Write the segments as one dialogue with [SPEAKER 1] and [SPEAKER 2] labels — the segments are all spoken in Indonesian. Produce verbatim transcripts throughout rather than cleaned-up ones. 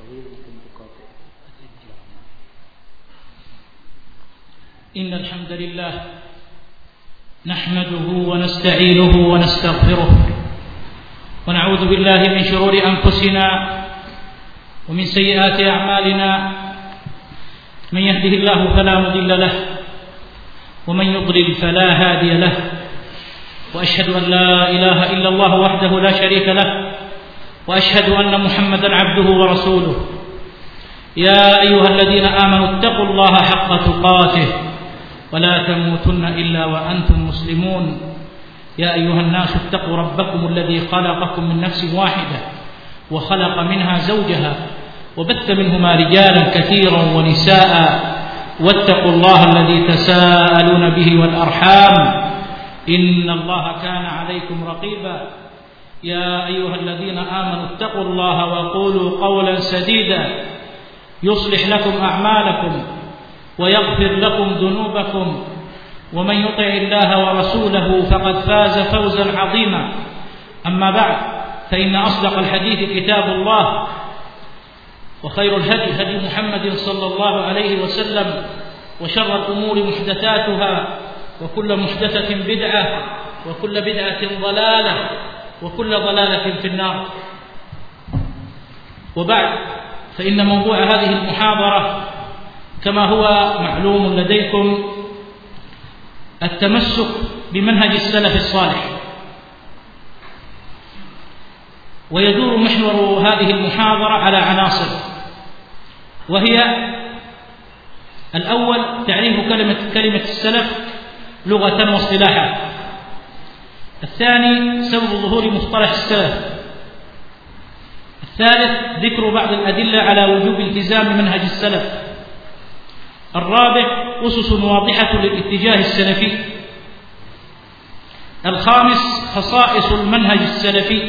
[SPEAKER 1] طويل ممكن تقاطع.
[SPEAKER 2] إن الحمد لله نحمده ونستعينه ونستغفره ونعوذ بالله من شرور أنفسنا ومن سيئات أعمالنا. من يهده الله فلا مضل له ومن يضلل فلا هادي له، وأشهد أن لا إله إلا الله وحده لا شريك له، وأشهد أن محمدا عبده ورسوله. يا أيها الذين آمنوا اتقوا الله حق تقاته ولا تموتن إلا وأنتم مسلمون. يا أيها الناس اتقوا ربكم الذي خلقكم من نفس واحدة وخلق منها زوجها وبث منهما رجالا كثيرا ونساء، واتقوا الله الذي تساءلون به والأرحام إن الله كان عليكم رقيبا. يا أيها الذين آمنوا اتقوا الله وقولوا قولا سديدا يصلح لكم أعمالكم ويغفر لكم ذنوبكم، ومن يطع الله ورسوله فقد فاز فوزا عظيما. أما بعد، فإن أصدق الحديث كتاب الله، وخير الهدي هدي محمد صلى الله عليه وسلم، وشر الأمور محدثاتها، وكل محدثة بدعة، وكل بدعة ضلالة، وكل ضلالة في النار. وبعد، فإن موضوع هذه المحاضرة كما هو معلوم لديكم التمسك بمنهج السلف الصالح. ويدور محور هذه المحاضرة على عناصر، وهي: الأول تعريف كلمة كلمة السلف لغة واصطلاحا. الثاني سبب ظهور مصطلح السلف. الثالث ذكر بعض الأدلة على وجوب التزام منهج السلف. الرابع أسس واضحة للاتجاه السلفي. الخامس خصائص المنهج السلفي.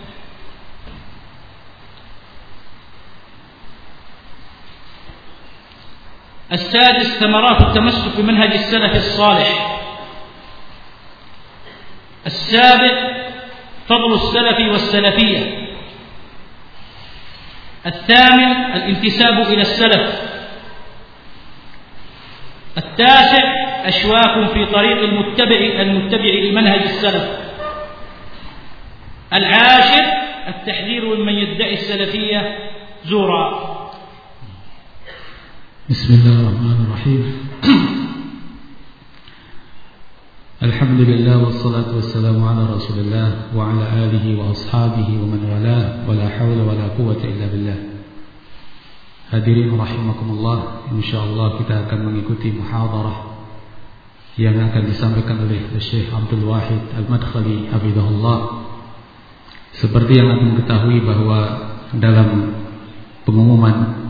[SPEAKER 2] السادس ثمرات التمسك بمنهج السلف الصالح. السابع فضل السلف والسلفية. الثامن الانتساب إلى السلف. التاسع أشواك في طريق المتبع المتبع لمنهج السلف. العاشر التحذير ممن يدعي السلفية زورا.
[SPEAKER 3] بسم الله الرحمن الرحيم. الحمد لله والصلاة والسلام على رسول الله وعلى آله وأصحابه ومن والاه، ولا حول ولا قوة إلا بالله. Hadirin rahimakumullah, insyaallah kita akan mengikuti muhadarah yang akan disampaikan oleh Syekh Abdul Wahid Al-Madkhali hafizahullah. Seperti yang akan ketahui bahwa dalam pengumuman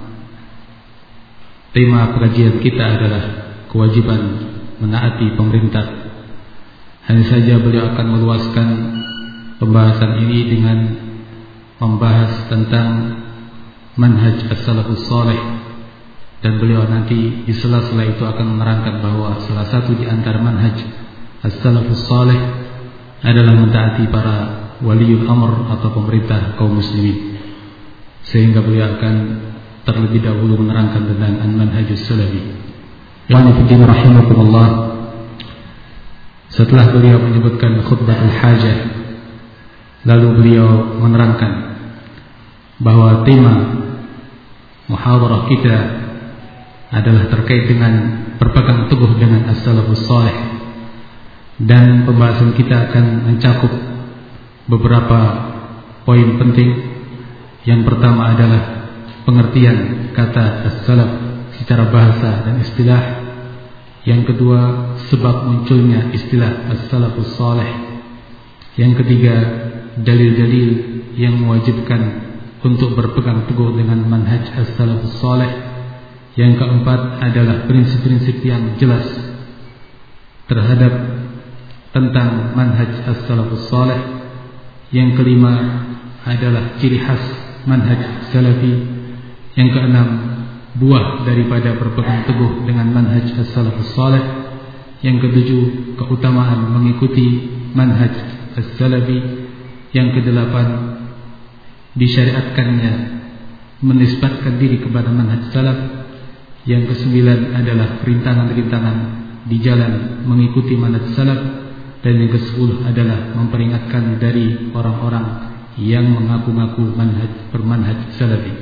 [SPEAKER 3] tema pengajian kita adalah kewajiban menaati pemerintah. Hanya saja beliau akan meluaskan pembahasan ini dengan membahas tentang manhaj as-salafus salih, dan beliau nanti di sela-sela itu akan menerangkan bahwa salah satu di antara manhaj as-salafus salih adalah mentaati para waliul amr atau pemerintah kaum muslimin. Sehingga beliau akan terlebih dahulu menerangkan tentang an-manhajus salafi. Wa nafidin rahimakumullah. Setelah beliau menyebutkan khutbatul hajah, lalu beliau menerangkan bahwa tema muhadarah kita adalah terkait dengan berpegang teguh dengan as-salafus salih, dan pembahasan kita akan mencakup beberapa poin penting. Yang pertama adalah pengertian kata as-salaf secara bahasa dan istilah. Yang kedua, sebab munculnya istilah as-salafus salih. Yang ketiga, dalil-dalil yang mewajibkan untuk berpegang teguh dengan manhaj as-salafus salih. Yang keempat adalah prinsip-prinsip yang jelas terhadap tentang manhaj as-salafus salih. Yang kelima adalah ciri khas manhaj salafi. Yang keenam, buah daripada berpegang teguh dengan manhaj as-salafus salih. Yang ketujuh, keutamaan mengikuti manhaj as-salafi. Yang kedelapan, disyariatkannya menisbatkan diri kepada manhaj salaf. Yang kesembilan adalah rintangan-rintangan di jalan mengikuti manhaj salaf. Dan yang kesepuluh adalah memperingatkan dari orang-orang yang mengaku-ngaku manhaj bermanhaj salafi.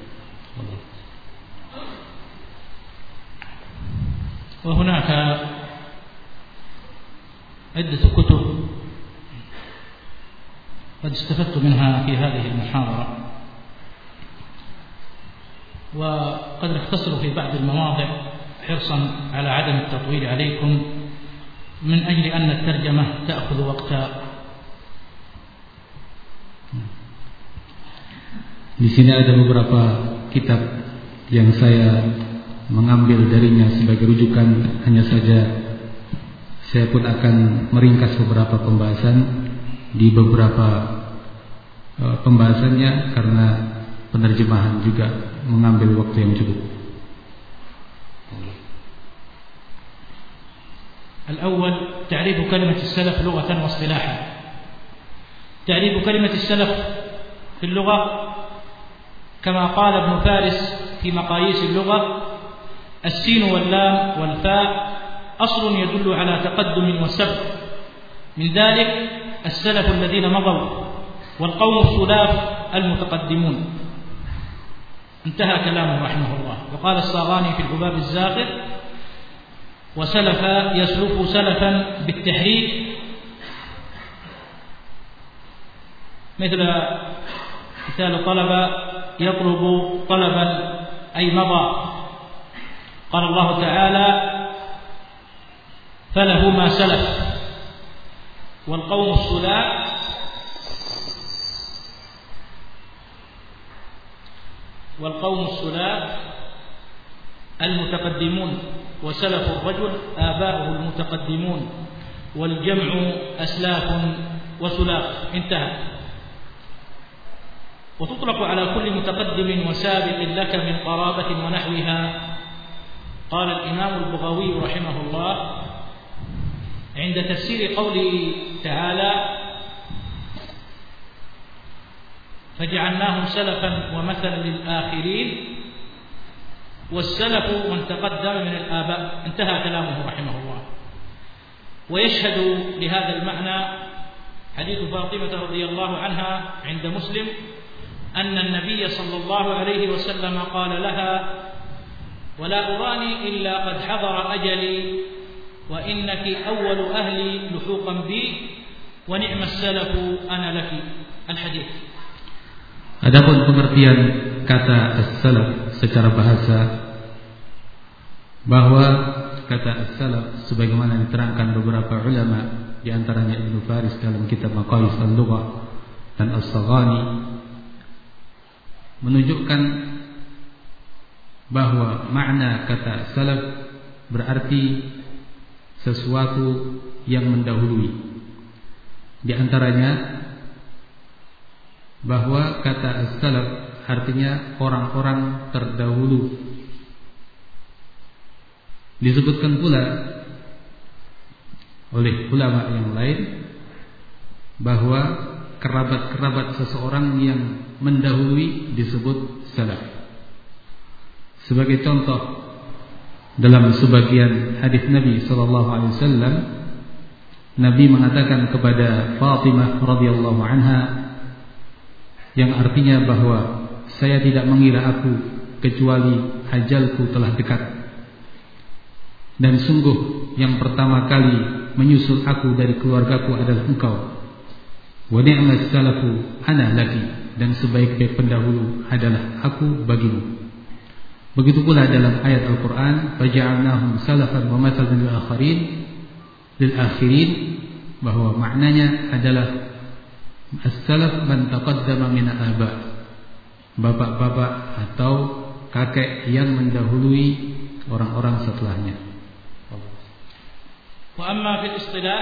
[SPEAKER 2] وهناك عدة كتب قد استفدت منها في هذه المحاضرة، وقد نختصر في بعض المواضع حرصا على عدم التطويل عليكم من أجل أن الترجمة تأخذ وقتا.
[SPEAKER 3] Di sini ada beberapa kitab yang saya mengambil darinya sebagai rujukan. Hanya saja saya pun akan meringkas beberapa pembahasan di beberapa uh, pembahasannya karena penerjemahan juga mengambil waktu yang cukup.
[SPEAKER 2] الأول تعريف كلمة السلف لغة واصطلاحا. تعريف كلمة السلف في اللغة كما قال ابن فارس في مقاييس اللغة: السين واللام والفاء أصل يدل على تقدم وسبق، من ذلك السلف الذين مضوا، والقوم السلاف المتقدمون. انتهى كلامه رحمه الله. وقال الصاغاني في الحباب الزاخر: وسلف يسلف سلفا بالتحريك، مثل مثال طلب يطلب طلبا أي مضى. قال الله تعالى: فله ما سلف. والقوم السلاف والقوم السلاف المتقدمون، وسلف الرجل آباؤه المتقدمون، والجمع أسلاف وسلاف. انتهى. وتطلق على كل متقدم وسابق لك من قرابة ونحوها. قال الإمام البغوي رحمه الله عند تفسير قوله تعالى: فجعلناهم سلفا ومثلا للآخرين، والسلف من تقدم من الآباء. انتهى كلامه رحمه الله. ويشهد لهذا المعنى حديث فاطمة رضي الله عنها عند مسلم أن النبي صلى الله عليه وسلم قال لها: ولا أراني إلا قد حضر أجلي، وإنك أول أهلي لحوقا بي، ونعم السلف أنا لك. الحديث.
[SPEAKER 3] Adapun pengertian kata as-salaf secara bahasa, bahwa kata as-salaf sebagaimana diterangkan beberapa ulama, di antaranya Ibnu Faris dalam kitab Maqayis al-Lughah dan As-Saghani, menunjukkan bahwa makna kata salaf berarti sesuatu yang mendahului. Di antaranya bahwa kata as-salaf artinya orang-orang terdahulu. Disebutkan pula oleh ulama yang lain bahwa kerabat-kerabat seseorang yang mendahului disebut salaf. Sebagai contoh, dalam sebagian hadis Nabi sallallahu alaihi wasallam, Nabi mengatakan kepada Fatimah radhiyallahu anha, yang artinya bahwa saya tidak mengira aku kecuali ajalku telah dekat, dan sungguh yang pertama kali menyusul aku dari keluargaku adalah engkau. Wa ni'mas salafu ana laki, dan sebaik-baik pendahulu adalah aku bagimu. Begitu pula dalam ayat Al-Quran, faja'alnahum salafan wa mathalan lil akhirin lil akhirin, bahwa maknanya adalah as-salaf man taqaddama min al-aba, bapak-bapak atau kakek yang mendahului orang-orang setelahnya.
[SPEAKER 2] Wa amma fil istilah,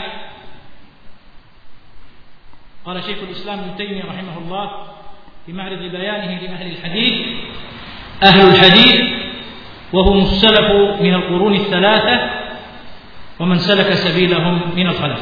[SPEAKER 2] qala Syekhul Islam Ibnu Taimiyah rahimahullah fi ma'rad bayanihi li ahli al-hadith: ahlul hadith wa hum as-salaf min al-qurun ath-thalatha wa man salaka sabilahum min al-khalaf.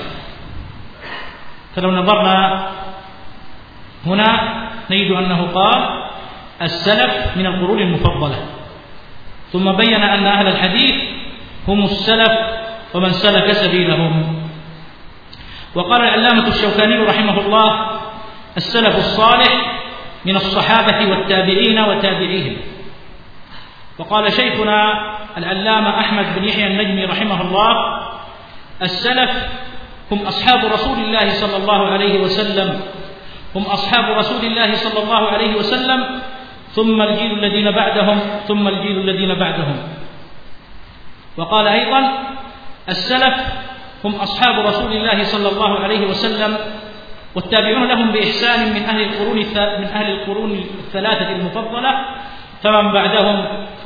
[SPEAKER 2] فلو نظرنا هنا نجد أنه قال السلف من القرون المفضلة، ثم بين أن أهل الحديث هم السلف ومن سلك سبيلهم. وقال العلامة الشوكاني رحمه الله: السلف الصالح من الصحابة والتابعين وتابعيهم. وقال شيخنا العلامة أحمد بن يحيى النجمي رحمه الله: السلف هم أصحاب رسول الله صلى الله عليه وسلم هم أصحاب رسول الله صلى الله عليه وسلم ثم الجيل الذين بعدهم ثم الجيل الذين بعدهم. وقال أيضا: السلف هم أصحاب رسول الله صلى الله عليه وسلم والتابعون لهم بإحسان من أهل القرون من أهل القرون الثلاثة المفضلة فمن بعدهم.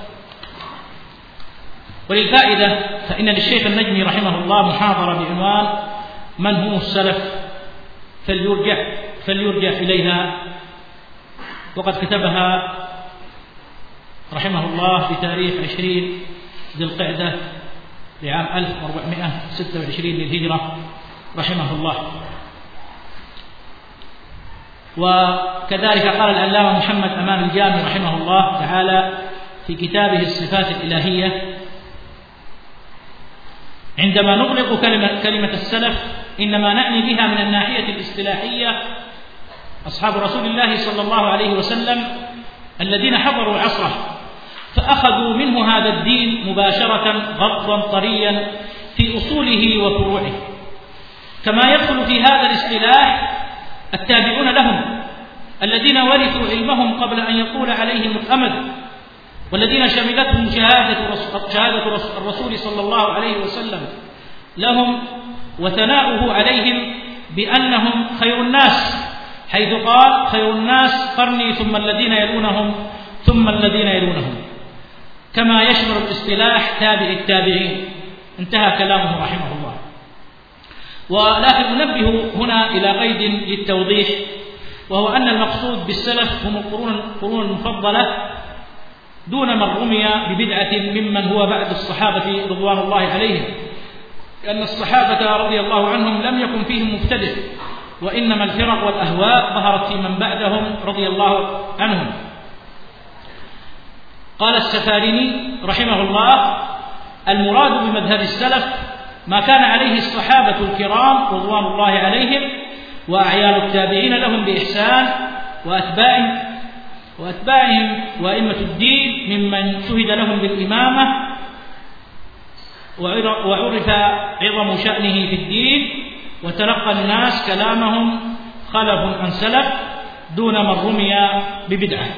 [SPEAKER 2] وللفائدة فإن للشيخ النجمي رحمه الله محاضرة بعنوان من هم السلف، فليرجع فليرجع إليها، وقد كتبها رحمه الله بتاريخ عشرين ذي القعدة لعام ألف وأربعمائة وستة وعشرين للهجرة رحمه الله. وكذلك قال العلامة محمد أمان الجامي رحمه الله تعالى في كتابه الصفات الإلهية: عندما نطلق كلمة, كلمة السلف إنما نعني بها من الناحية الاصطلاحية أصحاب رسول الله صلى الله عليه وسلم الذين حضروا عصره فأخذوا منه هذا الدين مباشرة غضا طريا في أصوله وفروعه، كما يدخل في هذا الاصطلاح التابعون لهم الذين ورثوا علمهم قبل أن يطول عليهم الأمد، والذين شملتهم شهادة شهادة الرسول صلى الله عليه وسلم لهم وثناؤه عليهم بأنهم خير الناس، حيث قال: خير الناس قرني ثم الذين يلونهم ثم الذين يلونهم، كما يشمل الاصطلاح تابع التابعين. انتهى كلامه رحمه الله. ولكن أنبه هنا إلى قيد للتوضيح، وهو أن المقصود بالسلف هم القرون المفضلة دون من رمي ببدعة ممن هو بعد الصحابة رضوان الله عليهم، لأن الصحابة رضي الله عنهم لم يكن فيهم مبتدع، وإنما الفرق والأهواء ظهرت في من بعدهم رضي الله عنهم. قال السفاريني رحمه الله: المراد بمذهب السلف ما كان عليه الصحابة الكرام رضوان الله عليهم وأعيان التابعين لهم بإحسان وأتباعهم وأتباعهم وأئمة الدين ممن شهد لهم بالإمامة وعرف عظم شأنه في الدين وتلقى الناس كلامهم خلف عن سلف دون من رمي ببدعة.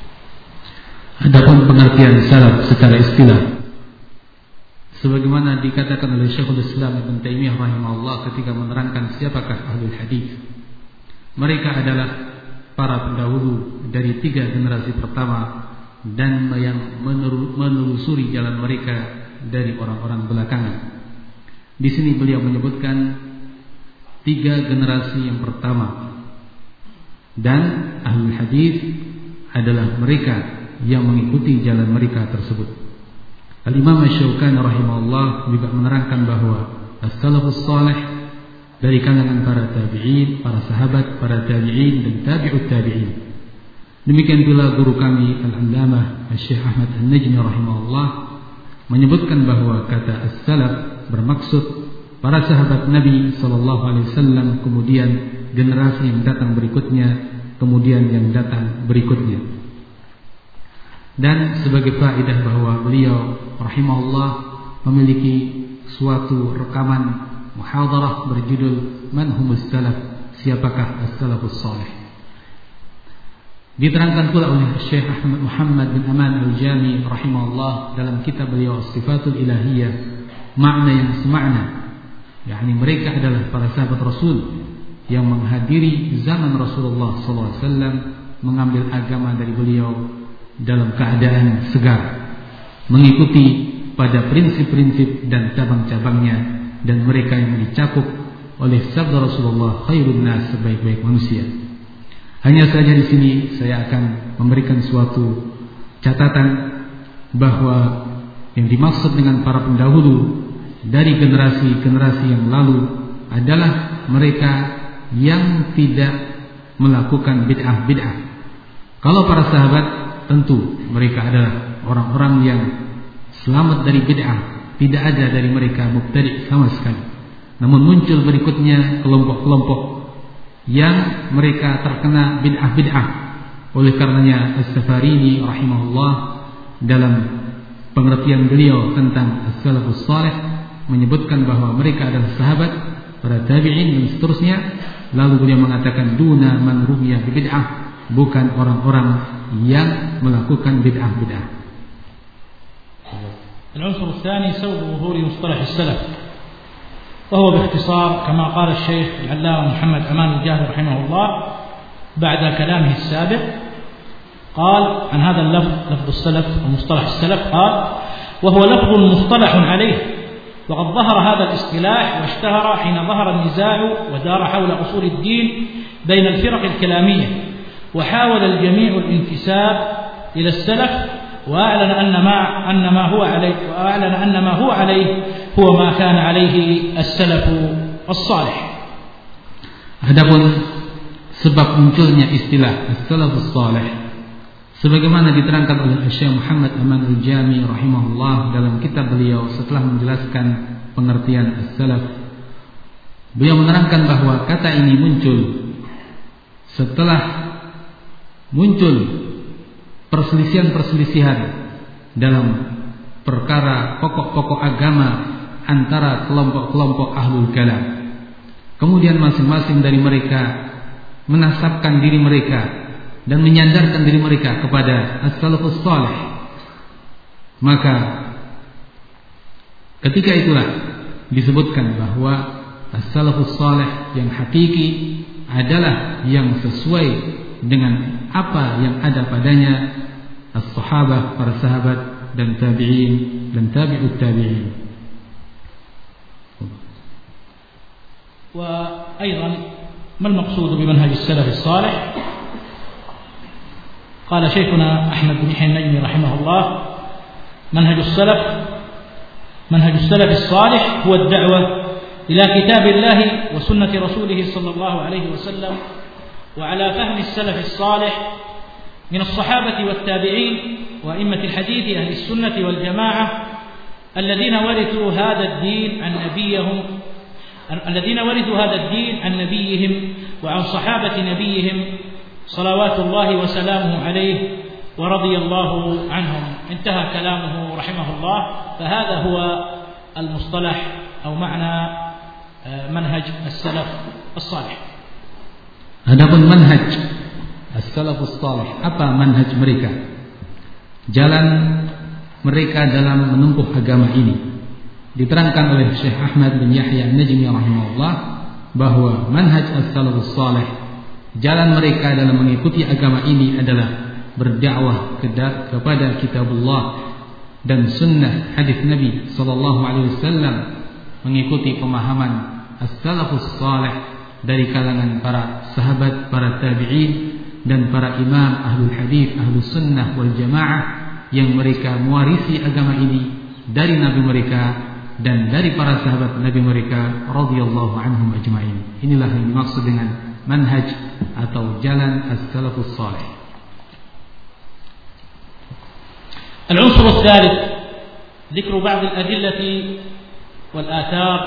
[SPEAKER 3] Adapun pengertian salaf secara istilah, sebagaimana dikatakan oleh Syekhul Islam Ibn Taimiyah rahimahullah ketika menerangkan siapakah ahlul hadis, mereka adalah para pendahulu dari tiga generasi pertama dan yang menelusuri jalan mereka dari orang-orang belakangan. Di sini beliau menyebutkan tiga generasi yang pertama, dan ahlul hadis adalah mereka yang mengikuti jalan mereka tersebut. Al-Imam Asy-Syaukani rahimahullah juga menerangkan bahwa as-salafus salih dari kalangan para tabi'in, para sahabat, para tabi'in dan tabi'ut tabi'in. Demikian pula guru kami Al-Allamah Syekh Ahmad An-Najmi rahimahullah menyebutkan bahwa kata as-salaf bermaksud para sahabat Nabi sallallahu alaihi wasallam, kemudian generasi yang datang berikutnya, kemudian yang datang berikutnya. Dan sebagai faedah bahwa beliau rahimahullah memiliki suatu rekaman muhadarah berjudul Man Humus Salaf, siapakah as-salafus salih. Diterangkan pula oleh Syekh Ahmad Muhammad bin Aman al-Jami rahimahullah dalam kitab beliau Sifatul Ilahiyah, makna yang semakna, yakni mereka adalah para sahabat Rasul yang menghadiri zaman Rasulullah sallallahu alaihi wasallam, mengambil agama dari beliau dalam keadaan segar, mengikuti pada prinsip-prinsip dan cabang-cabangnya, dan mereka yang dicakup oleh sabda Rasulullah, khairun nas, sebaik-baik manusia. Hanya saja di sini saya akan memberikan suatu catatan bahwa yang dimaksud dengan para pendahulu dari generasi-generasi yang lalu adalah mereka yang tidak melakukan bid'ah-bid'ah. Kalau para sahabat tentu mereka adalah orang-orang yang selamat dari bid'ah. Tidak ada dari mereka mubtadi' sama sekali. Namun muncul berikutnya kelompok-kelompok yang mereka terkena bid'ah-bid'ah. Oleh karenanya As-Safarini rahimahullah dalam pengertian beliau tentang as-salafus salih menyebutkan bahwa mereka adalah sahabat, para tabi'in dan seterusnya. Lalu beliau mengatakan duna man rumiya bi bid'ah, bukan orang-orang yang melakukan bid'ah-bid'ah.
[SPEAKER 2] العنصر الثاني سبب ظهور مصطلح السلف، وهو باختصار كما قال الشيخ العلامة محمد أمان الجاهلي رحمه الله بعد كلامه السابق، قال عن هذا اللفظ لفظ السلف ومصطلح السلف، قال وهو لفظ مصطلح عليه، وقد ظهر هذا الاصطلاح واشتهر حين ظهر النزاع ودار حول أصول الدين بين الفرق الكلامية، وحاول الجميع الانتساب إلى السلف، وأعلن أن ما أن ما هو عليه وأعلن أن ما هو عليه هو ما كان عليه السلف الصالح.
[SPEAKER 3] Adapun sebab munculnya istilah as-salafus salih sebagaimana diterangkan oleh Syekh Muhammad Aman al-Jami rahimahullah dalam kitab beliau setelah menjelaskan pengertian as-salaf, beliau menerangkan bahwa kata ini muncul setelah muncul perselisihan-perselisihan dalam perkara pokok-pokok agama antara kelompok-kelompok ahlul kalam. Kemudian masing-masing dari mereka menasabkan diri mereka dan menyandarkan diri mereka kepada as-salafus salih. Maka ketika itulah disebutkan bahwa as-salafus salih yang hakiki adalah yang sesuai dengan apa yang ada padanya as-sahabah, para sahabat dan tabi'in dan tabi'ut tabi'in.
[SPEAKER 2] وأيضا ما المقصود بمنهج السلف الصالح؟ قال شيخنا أحمد بن يحيى النجمي رحمه الله: منهج السلف منهج السلف الصالح هو الدعوة إلى كتاب الله وسنة رسوله صلى الله عليه وسلم، وعلى فهم السلف الصالح من الصحابة والتابعين وأئمة الحديث أهل السنة والجماعة الذين ورثوا هذا الدين عن نبيهم الذين ورثوا هذا الدين عن نبيهم وعن صحابة نبيهم صلوات الله وسلامه عليه ورضي الله عنهم. انتهى كلامه رحمه الله. فهذا هو المصطلح أو معنى منهج السلف الصالح.
[SPEAKER 3] Adapun manhaj as-salafus salih, apa manhaj mereka? Jalan mereka dalam menempuh agama ini. Diterangkan oleh Syekh Ahmad bin Yahya An-Najmi rahimahullah bahwa manhaj as-salafus salih, jalan mereka dalam mengikuti agama ini adalah berdakwah kepada kitabullah dan sunnah hadis Nabi sallallahu alaihi wasallam, mengikuti pemahaman as-salafus salih dari kalangan para sahabat, para tabi'in dan para imam ahlul hadis, ahlus sunnah wal jamaah yang mereka mewarisi agama ini dari nabi mereka dan dari para sahabat nabi mereka radhiyallahu anhum ajma'in. Inilah yang dimaksud dengan manhaj atau jalan as-salafus salih.
[SPEAKER 2] العنصر الثالث ذكر بعض الأدلة والآثار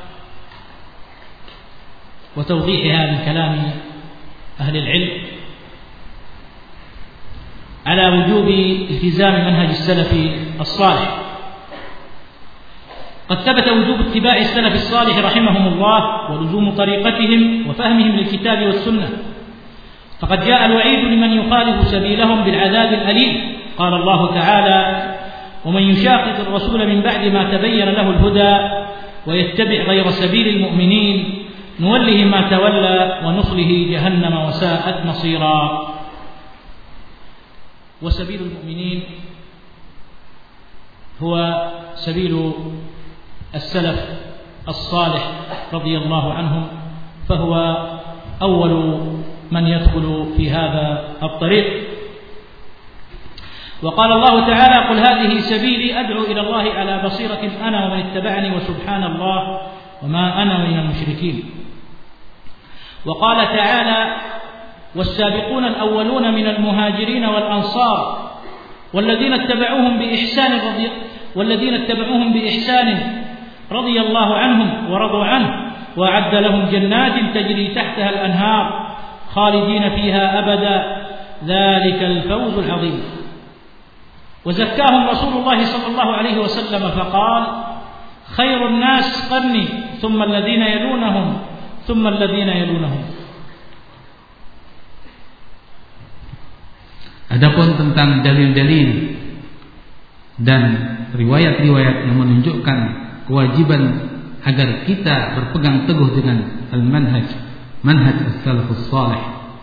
[SPEAKER 2] وتوضيحها من كلام أهل العلم على وجوب التزام منهج السلف الصالح. قد ثبت وجوب اتباع السلف الصالح رحمهم الله ولزوم طريقتهم وفهمهم للكتاب والسنة، فقد جاء الوعيد لمن يخالف سبيلهم بالعذاب الأليم. قال الله تعالى: ومن يشاقق الرسول من بعد ما تبين له الهدى ويتبع غير سبيل المؤمنين نوله ما تولى ونصله جهنم وساءت مصيرا. وسبيل المؤمنين هو سبيل السلف الصالح رضي الله عنهم، فهو أول من يدخل في هذا الطريق. وقال الله تعالى: قل هذه سبيلي أدعو إلى الله على بصيرة أنا ومن اتبعني وسبحان الله وما أنا من المشركين. وقال تعالى: والسابقون الأولون من المهاجرين والأنصار والذين اتبعوهم بإحسان رضي والذين اتبعوهم بإحسان رضي الله عنهم ورضوا عنه وأعد لهم جنات تجري تحتها الأنهار خالدين فيها أبدا ذلك الفوز العظيم. وزكاهم رسول الله صلى الله عليه وسلم فقال خير الناس قرني ثم الذين يلونهم ثم الذين يلونهم.
[SPEAKER 3] Adapun tentang dalil-dalil dan riwayat-riwayat yang menunjukkan kewajiban agar kita berpegang teguh dengan al-manhaj, manhaj as-salafus salih,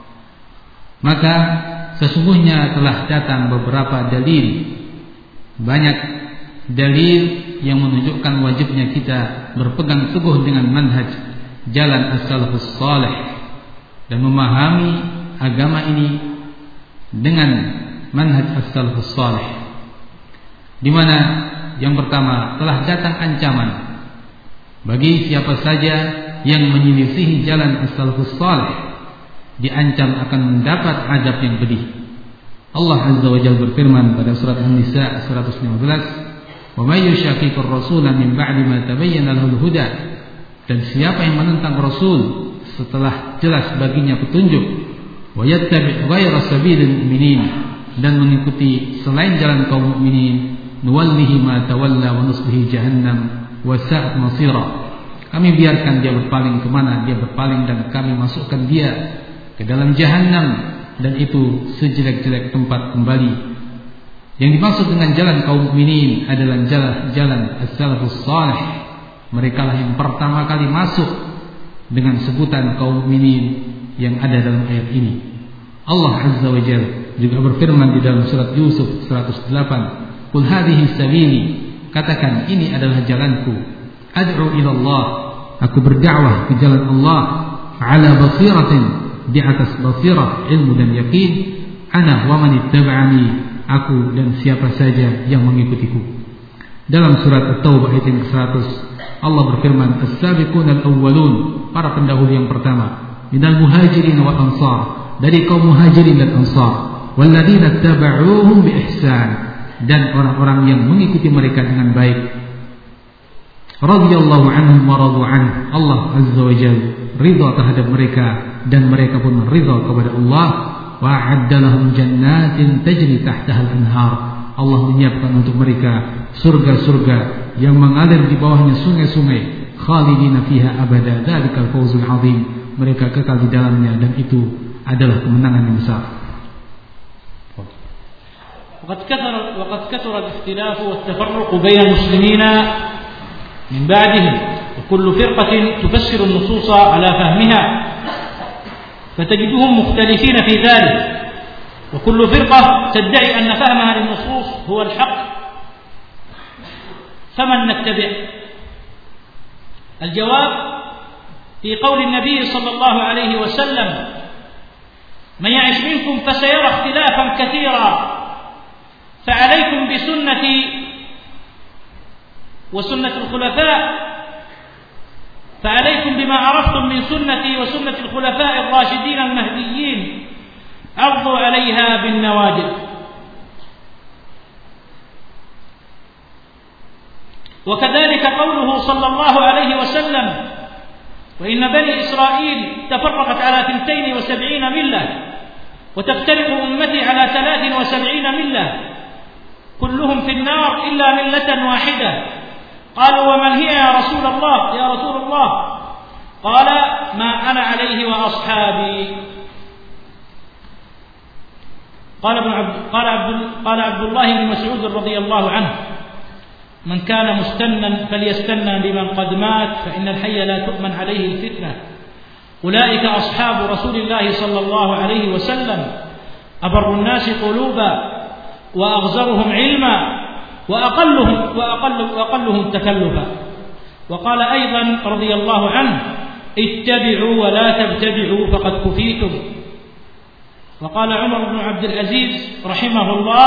[SPEAKER 3] maka sesungguhnya telah datang beberapa dalil, banyak dalil yang menunjukkan wajibnya kita berpegang teguh dengan manhaj jalan as-salafus salih dan memahami agama ini dengan manhaj as-salafus salih, di mana yang pertama telah datang ancaman bagi siapa saja yang menyelisihi jalan as-salafus salih, diancam akan mendapat azab yang pedih. Allah Azza wa Jalla berfirman pada surat An-Nisa seratus lima belas, "Wa may yushaqiqir rasula min ba'di ma tabayyana lahul huda." Dan siapa yang menentang Rasul setelah jelas baginya petunjuk, wa yattabi' ghayra sabilil mu'minin, dan mengikuti selain jalan kaum mukminin, nuwallihi ma tawalla wa nuslihi jahannam wa sa'at masira. Kami biarkan dia berpaling kemana dia berpaling dan kami masukkan dia ke dalam jahannam, dan itu sejelek-jelek tempat kembali. Yang dimaksud dengan jalan kaum mukminin adalah jalan, jalan as-salafus salih. Mereka lah yang pertama kali masuk dengan sebutan kaum mukminin yang ada dalam ayat ini. Allah Azza wa Jalla juga berfirman di dalam surat Yusuf seratus delapan, "Qul hadhihi sabili," katakan ini adalah jalanku, ad'u ila Allah, aku berdakwah ke jalan Allah, ala basiratin, di atas basirah, ilmu dan yakin, ana wa man ittaba'ani, aku dan siapa saja yang mengikutiku. Dalam surat At-Taubah ayat yang seratus, Allah berfirman, "As-sabiqunal awwalun," para pendahulu yang pertama, minal muhajirin wal ansar, dari kaum muhajirin dan ansar, walladzina tabauhum bi ihsan, dan orang-orang yang mengikuti mereka dengan baik, radhiyallahu anhum wa radu an, Allah Azza wa Jalla ridha terhadap mereka dan mereka pun ridha kepada Allah. Wa a'adda lahum jannatin tajri tahtaha al-anhar, Allah menyiapkan untuk mereka surga-surga yang mengalir di bawahnya sungai-sungai, khalidina fiha abada, dzalikal fawzul azim, mereka kekal di dalamnya dan itu adalah kemenangan yang besar.
[SPEAKER 2] وقد كثر وقد كثر الاختلاف والتفرق بين المسلمين من بعدهم، وكل فرقة تفسر النصوص على فهمها، فتجدهم مختلفين في ذلك، وكل فرقة تدعي أن فهمها للنصوص هو الحق، فمن نتبع؟ الجواب في قول النبي صلى الله عليه وسلم: من يعش منكم فسيرى اختلافا كثيرا، فعليكم بسنتي وسنة الخلفاء فعليكم بما عرفتم من سنتي وسنة الخلفاء الراشدين المهديين، عضوا عليها بالنواجذ. وكذلك قوله صلى الله عليه وسلم: وإن بني إسرائيل تفرقت على ثنتين وسبعين ملة، وتفترق أمتي على ثلاث وسبعين ملة، كلهم في النار إلا ملة واحدة. قالوا: ومن هي يا رسول الله يا رسول الله؟ قال: ما أنا عليه وأصحابي. قال ابن عبد قال عبد قال عبد الله بن مسعود رضي الله عنه: من كان مستنا فليستنى بمن قد مات، فإن الحي لا تؤمن عليه الفتنة. أولئك أصحاب رسول الله صلى الله عليه وسلم، أبر الناس قلوبا وأغزرهم علما وأقلهم وأقل وأقلهم تكلفا. وقال أيضا رضي الله عنه: اتبعوا ولا تبتدعوا فقد كفيتم. وقال عمر بن عبد العزيز رحمه الله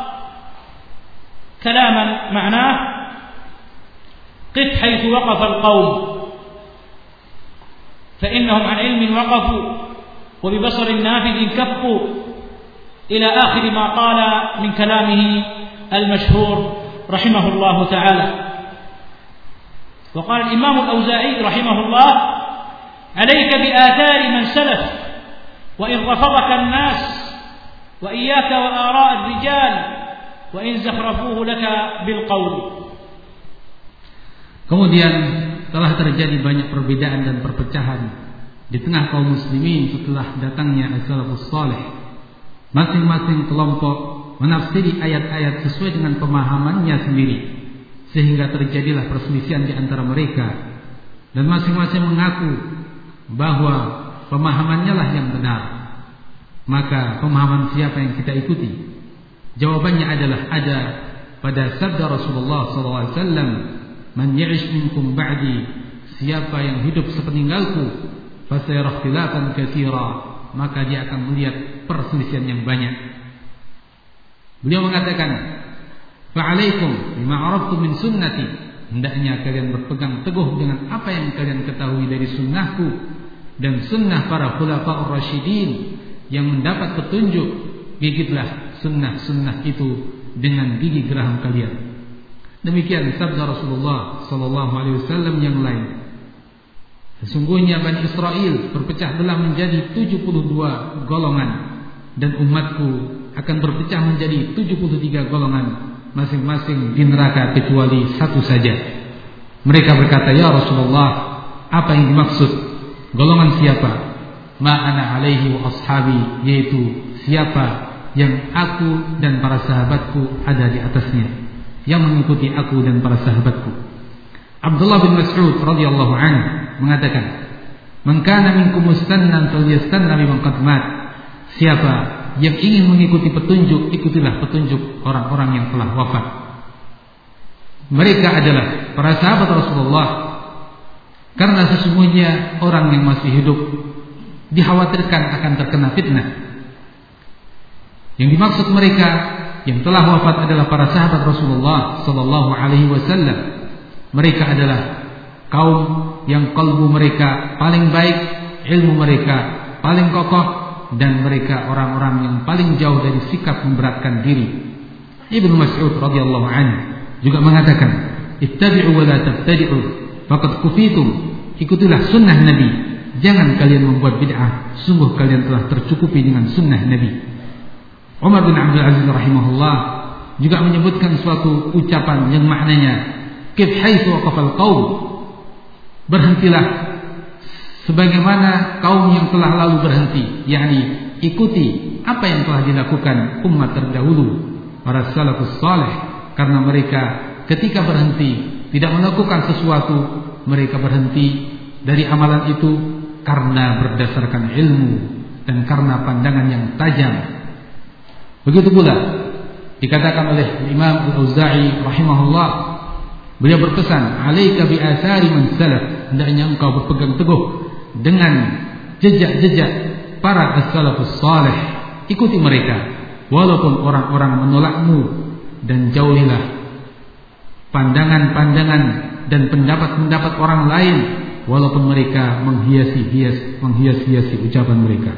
[SPEAKER 2] كلاما معناه: قف حيث وقف القوم، فإنهم عن علم وقفوا وببصر نافذ كفوا، إلى آخر ما قال من كلامه المشهور رحمه الله تعالى. وقال الإمام الأوزاعي رحمه الله: عليك بآثار من سلف وإن رفضك الناس وإياك وآراء الرجال وإن زخرفوه لك بالقول.
[SPEAKER 3] Kemudian telah terjadi banyak perbedaan dan perpecahan di tengah kaum muslimin setelah datangnya as-salafus salih. Masing-masing kelompok menafsiri ayat-ayat sesuai dengan pemahamannya sendiri, sehingga terjadilah perselisihan di antara mereka, dan masing-masing mengaku bahwa pemahamannya lah yang benar. Maka pemahaman siapa yang kita ikuti? Jawabannya adalah ada pada sabda Rasulullah sallallahu alaihi wasallam, "Man ya'ish minkum ba'di," siapa yang hidup sepeninggalku, fasayara ikhtilafan katsira, maka dia akan melihat perselisihan yang banyak. Beliau mengatakan, "Fa'alaikum bima araftum min sunnati," hendaknya kalian berpegang teguh dengan apa yang kalian ketahui dari sunnahku dan sunnah para khulafa'ur rasyidin yang mendapat petunjuk. Gigitlah sunnah-sunnah itu dengan gigi geraham kalian. Demikian sabda Rasulullah sallallahu alaihi wasallam yang lain. Sesungguhnya Bani Israel berpecah belah menjadi tujuh puluh dua golongan, dan umatku akan berpecah menjadi tujuh puluh tiga golongan, masing-masing di neraka kecuali satu saja. Mereka berkata, "Ya Rasulullah, apa yang dimaksud? Golongan siapa?" "Ma ana alaihi wa ashabi," yaitu siapa yang aku dan para sahabatku ada di atasnya, yang mengikuti aku dan para sahabatku. Abdullah bin Mas'ud radhiyallahu anhu mengatakan, "Man kana minkum mustannan falyastanna biman qad mat." Siapa yang ingin mengikuti petunjuk, ikutilah petunjuk orang-orang yang telah wafat. Mereka adalah para sahabat Rasulullah, karena sesungguhnya orang yang masih hidup dikhawatirkan akan terkena fitnah. Yang dimaksud mereka yang telah wafat adalah para sahabat Rasulullah sallallahu alaihi wasallam. Mereka adalah kaum yang kalbu mereka paling baik, ilmu mereka paling kokoh, dan mereka orang-orang yang paling jauh dari sikap memberatkan diri. Ibnu Mas'ud radhiyallahu anhu juga mengatakan, "Ittabi'u wa la tabtadi'u, faqad kufitum." Ikutilah sunnah Nabi, jangan kalian membuat bid'ah, sungguh kalian telah tercukupi dengan sunnah Nabi. Umar bin Abdul Aziz rahimahullah juga menyebutkan suatu ucapan yang maknanya, "Kif haitsu waqafal qaum," berhentilah sebagaimana kaum yang telah lalu berhenti, yakni ikuti apa yang telah dilakukan umat terdahulu, para salafus salih, karena mereka ketika berhenti tidak melakukan sesuatu, mereka berhenti dari amalan itu karena berdasarkan ilmu dan karena pandangan yang tajam. Begitu pula dikatakan oleh Imam Al-Auza'i rahimahullah, beliau berpesan, "Alaika bi athari man salaf," hendaknya engkau berpegang teguh dengan jejak-jejak para as-salafus salih. Ikuti mereka walaupun orang-orang menolakmu, dan jauhilah pandangan-pandangan dan pendapat-pendapat orang lain walaupun mereka menghiasi-hias menghias-hiasi ucapan mereka.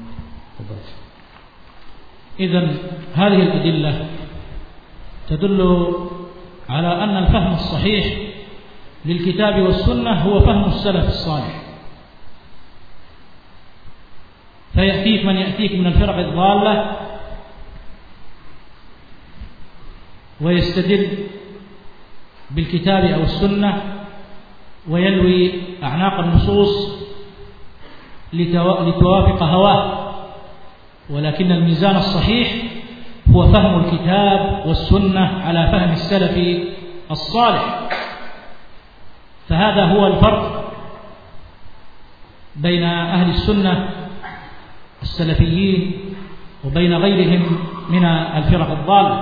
[SPEAKER 2] إذن هذه الأدلة تدل على أن الفهم الصحيح للكتاب والسنة هو فهم السلف الصالح. فيأتيك من يأتيك من الفرق الضالة ويستدل بالكتاب أو السنة ويلوي أعناق النصوص لتوافق هواه، ولكن الميزان الصحيح هو فهم الكتاب والسنة على فهم السلف الصالح. فهذا هو الفرق بين أهل السنة السلفيين وبين غيرهم من الفرق الضالة.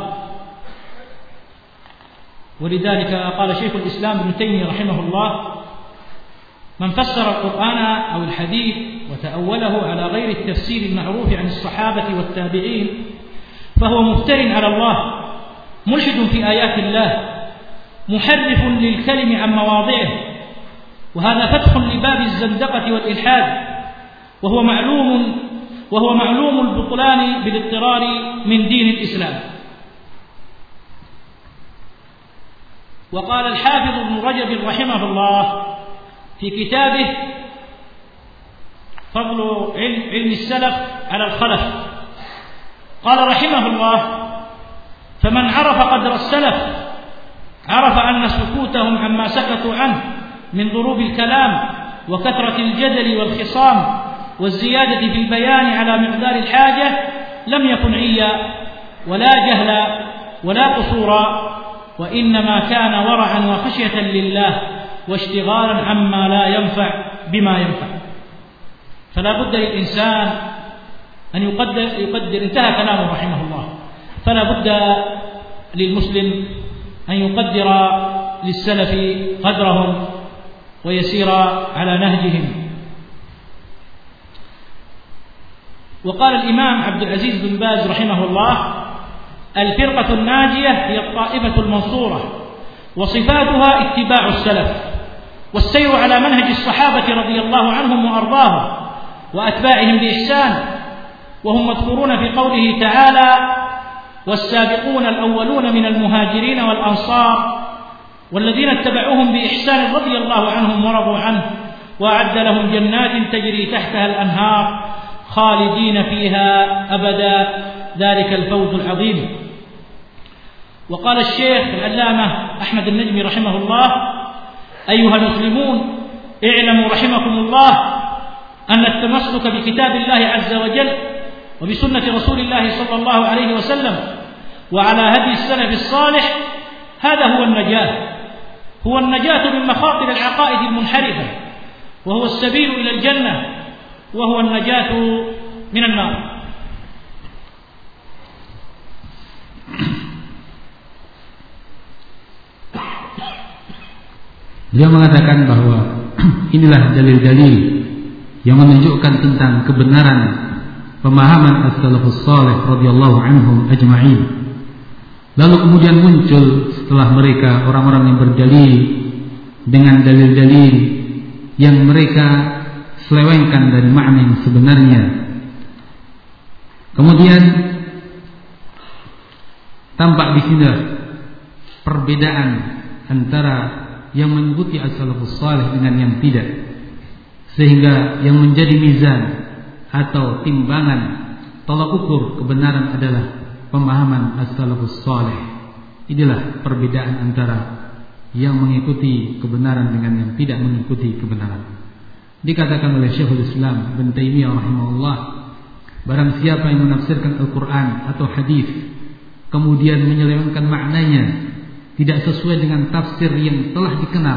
[SPEAKER 2] ولذلك قال شيخ الإسلام ابن تيمية رحمه الله: من فسر القرآن أو الحديث وتأوله على غير التفسير المعروف عن الصحابة والتابعين فهو مفتر على الله، ملحد في آيات الله، محرف للكلم عن مواضعه، وهذا فتح لباب الزندقة والإلحاد، وهو معلوم وهو معلوم البطلان بالاضطرار من دين الإسلام. وقال الحافظ ابن رجب رحمه الله في كتابه فضل علم, علم السلف على الخلف، قال رحمه الله: فمن عرف قدر السلف عرف أن سكوتهم عما سكتوا عنه من ضروب الكلام وكثرة الجدل والخصام والزيادة في البيان على مقدار الحاجة لم يكن عيا ولا جهلا ولا قصورا، وإنما كان ورعا وخشية لله واشتغالا عما لا ينفع بما ينفع. فلا بد للإنسان أن يقدر, يقدر انتهى كلامه رحمه الله، فلا بد للمسلم أن يقدر للسلف قدرهم ويسير على نهجهم. وقال الإمام عبد العزيز بن باز رحمه الله: الفرقة الناجية هي الطائفة المنصورة، وصفاتها اتباع السلف والسير على منهج الصحابة رضي الله عنهم وأرضاهم وأتباعهم بإحسان، وهم مذكورون في قوله تعالى: والسابقون الأولون من المهاجرين والأنصار والذين اتبعوهم بإحسان رضي الله عنهم ورضوا عنه وأعد لهم جنات تجري تحتها الأنهار خالدين فيها أبدا ذلك الفوز العظيم. وقال الشيخ العلامة أحمد النجمي رحمه الله: أيها المسلمون اعلموا رحمكم الله أن التمسك بكتاب الله عز وجل وبسنة رسول الله صلى الله عليه وسلم وعلى هدي السلف الصالح هذا هو النجاة، هو النجاة من مخاطر العقائد المنحرفة، وهو السبيل إلى الجنة، وهو النجاة من النار.
[SPEAKER 3] Dia mengatakan bahwa inilah dalil-dalil yang menunjukkan tentang kebenaran pemahaman as-salafus salih radhiyallahu anhum ajma'in. Lalu kemudian muncul setelah mereka orang-orang yang berdalil dengan dalil-dalil yang mereka selewengkan dari makna yang sebenarnya. Kemudian tampak di sini perbedaan antara yang mengikuti as-salafus salih dengan yang tidak, sehingga yang menjadi mizan atau timbangan tolak ukur kebenaran adalah pemahaman as-salafus salih. Inilah perbedaan antara yang mengikuti kebenaran dengan yang tidak mengikuti kebenaran. Dikatakan oleh Syekhul Islam Ibnu Taimiyah rahimahullah, barang siapa yang menafsirkan Al-Quran atau hadis kemudian menyelewengkan maknanya tidak sesuai dengan tafsir yang telah dikenal,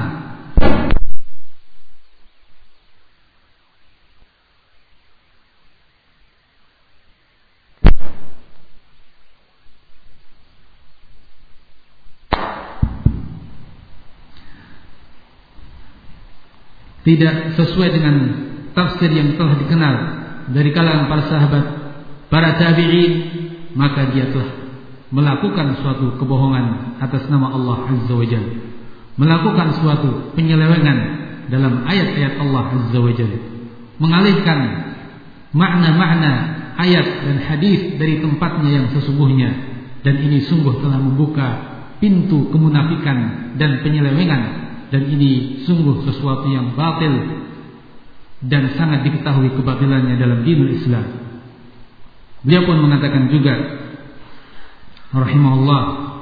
[SPEAKER 3] tidak sesuai dengan tafsir yang telah dikenal dari kalangan para sahabat, para tabi'in, maka dia telah melakukan suatu kebohongan atas nama Allah Azza wa Jalla, melakukan suatu penyelewengan dalam ayat-ayat Allah Azza wa Jalla, mengalihkan makna-makna ayat dan hadis dari tempatnya yang sesungguhnya, dan ini sungguh telah membuka pintu kemunafikan dan penyelewengan, dan ini sungguh sesuatu yang batil dan sangat diketahui kebatilannya dalam dinul Islam. Beliau pun mengatakan juga rahimahullah,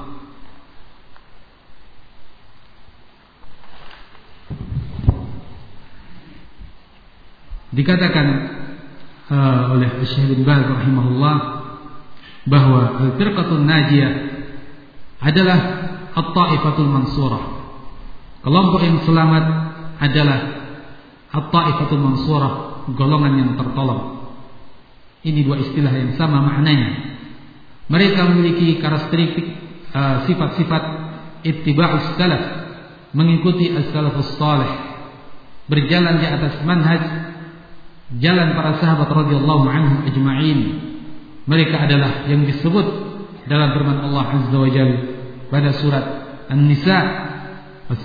[SPEAKER 3] dikatakan uh, oleh Syekh bin Baz rahimahullah bahwa al-firqatun najiyah adalah at-ta'ifatul mansurah. Kelompok yang selamat adalah at-ta'ifatul mansurah, golongan yang tertolong. Ini dua istilah yang sama maknanya. Mereka memiliki karakteristik uh, sifat-sifat ittiba'us salaf, mengikuti as-salafus salih, berjalan di atas manhaj jalan para sahabat radhiyallahu anhum ajma'in. Mereka adalah yang disebut dalam firman Allah Azza wa Jalla pada surat An-Nisa,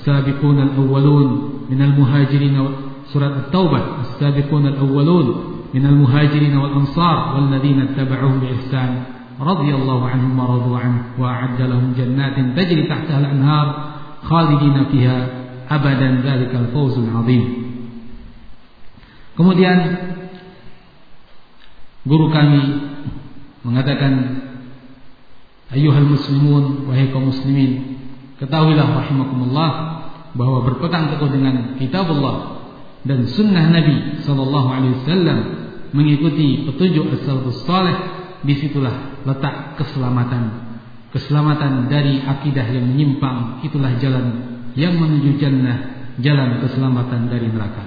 [SPEAKER 3] as-sabiquna al-awwalun minal muhajirin, surat At-Taubah, as-sabiquna al-awwalun minal muhajirin wal ansar wal ladzina ittaba'uhum bi ihsan radhiyallahu anhum wa radu anhu wa a'adda lahum jannatin tajri tahtaha al-anhar khalidina fiha abadan dzalikal fawzul 'adzim. Kemudian guru kami mengatakan, ayyuhal muslimun, wahai kaum muslimin, ketahuilah rahimakumullah bahwa berpegang teguh dengan kitabullah dan sunnah Nabi sallallahu alaihi wasallam, mengikuti petunjuk as-salafus salih, disitulah letak keselamatan. Keselamatan dari akidah yang menyimpang, itulah jalan yang menuju jannah, jalan keselamatan dari neraka.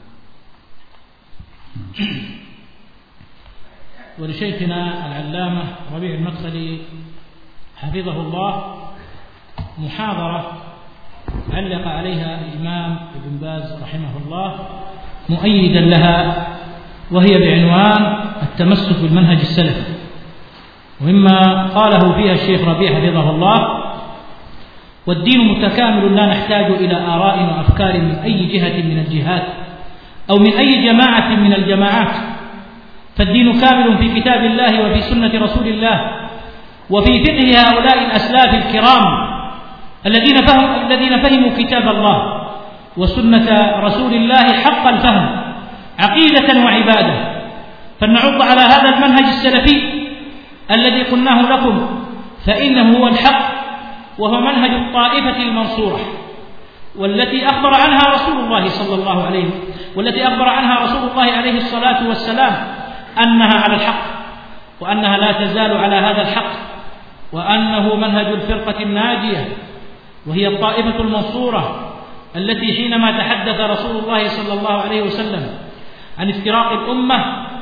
[SPEAKER 2] ولشيخنا العلامة ربيع المدخلي حفظه الله محاضرة علق عليها الإمام ابن باز رحمه الله مؤيدا لها، وهي بعنوان التمسك بالمنهج السلفي. ومما قاله فيها الشيخ ربيع حفظه الله: والدين متكامل لا نحتاج إلى آراء وأفكار من أي جهة من الجهات أو من أي جماعة من الجماعات، فالدين كامل في كتاب الله وفي سنة رسول الله وفي فقه هؤلاء الأسلاف الكرام الذين فهموا الذين فهموا كتاب الله وسنة رسول الله حق الفهم عقيدة وعبادة. فلنعض على هذا المنهج السلفي الذي قلناه لكم فإنه هو الحق، وهو منهج الطائفة المنصورة، والتي أخبر عنها رسول الله صلى الله عليه والتي أخبر عنها رسول الله عليه الصلاة والسلام أنها على الحق، وأنها لا تزال على هذا الحق، وأنه منهج الفرقة الناجية، وهي الطائفة المنصورة التي حينما تحدث رسول الله صلى الله عليه وسلم عن افتراق الأمة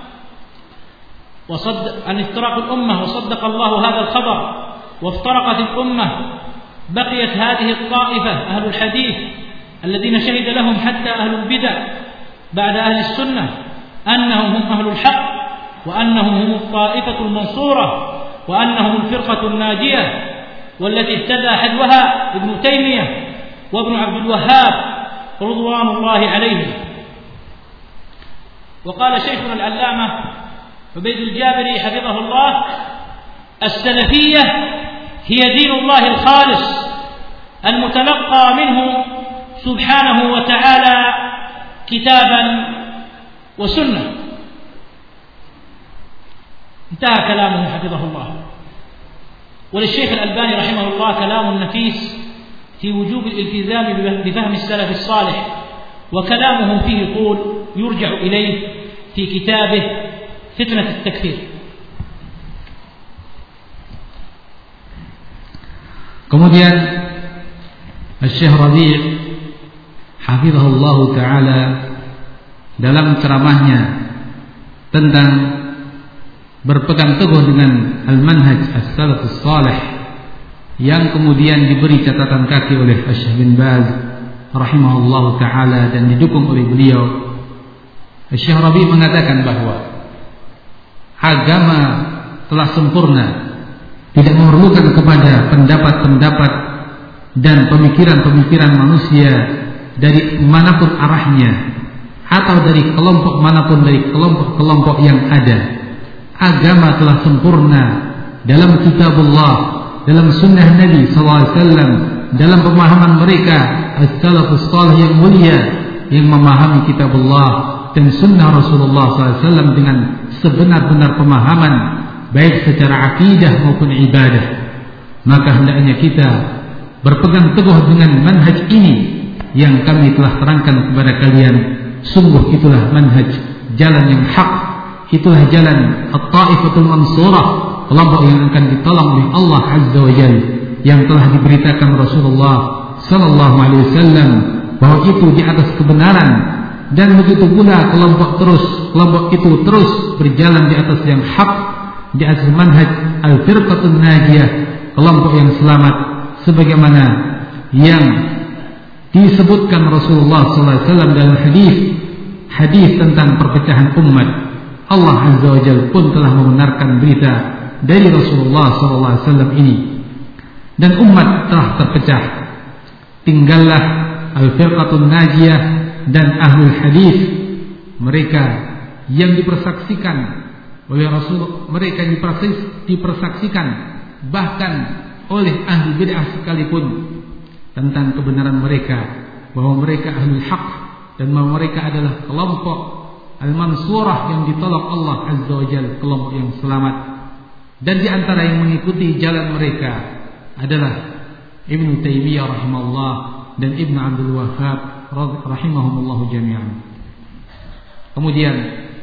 [SPEAKER 2] وصدق عن افتراق الأمة وصدق الله هذا الخبر وافترقت الأمة، بقيت هذه الطائفة أهل الحديث الذين شهد لهم حتى أهل البدع بعد أهل السنة أنهم هم أهل الحق، وأنهم هم الطائفة المنصورة، وأنهم الفرقة الناجية، والتي اهتدى حذوها ابن تيمية وابن عبد الوهاب رضوان الله عليهم. وقال شيخنا العلامة عبيد الجابري حفظه الله: السلفية هي دين الله الخالص المتلقى منه سبحانه وتعالى كتابا وسنة. انتهى كلامه حفظه الله. وللشيخ الألباني رحمه الله كلام نفيس في وجوب الالتزام بفهم السلف الصالح، وكلامه فيه طول يرجع إليه في كتابه فتنة التكفير.
[SPEAKER 3] Kemudian Syekh Rabi' hafizahullah taala dalam ceramahnya tentang berpegang teguh dengan al-manhaj as-salafus salih yang kemudian diberi catatan kaki oleh Syekh bin Baz rahimahullah taala dan didukung oleh beliau, Syekh Rabi' mengatakan bahwa agama telah sempurna, tidak memerlukan kepada pendapat-pendapat dan pemikiran-pemikiran manusia dari manapun arahnya atau dari kelompok manapun dari kelompok-kelompok yang ada. Agama telah sempurna dalam kitabullah, dalam sunnah Nabi sallallahu alaihi wasallam, dalam pemahaman mereka as-salafus salih yang mulia yang memahami kitabullah dan sunnah Rasulullah sallallahu alaihi wasallam dengan sebenar-benar pemahaman baik secara akidah maupun ibadah. Maka hendaknya kita berpegang teguh dengan manhaj ini yang kami telah terangkan kepada kalian. Sungguh itulah manhaj, jalan yang hak, itulah jalan at-taifatul mansurah, kelompok yang akan ditolong oleh Allah Azza wa Jalla, yang telah diberitakan Rasulullah sallallahu alaihi wasallam bahwa itu di atas kebenaran. Dan begitu pula kelompok terus kelompok itu terus berjalan di atas yang hak, di atas manhaj al-firqatun najiyah, kelompok yang selamat, sebagaimana yang disebutkan Rasulullah sallallahu alaihi wasallam dalam hadis hadis tentang perpecahan umat. Allah Azza wa Jalla pun telah membenarkan berita dari Rasulullah sallallahu alaihi wasallam ini, dan umat telah terpecah. Tinggallah al-firqatun najiyah dan ahlul hadis, mereka yang dipersaksikan oleh Rasul, mereka yang dipersaksikan bahkan oleh ahli bid'ah sekalipun tentang kebenaran mereka, bahwa mereka ahlul haq dan bahwa mereka adalah kelompok al-mansurah yang ditolong Allah Azza wa Jalla, kelompok yang selamat. Dan di antara yang mengikuti jalan mereka adalah Ibnu Taimiyah rahimahullah dan Ibnu Abdul Wahhab rahimahumullah jami'an. Kemudian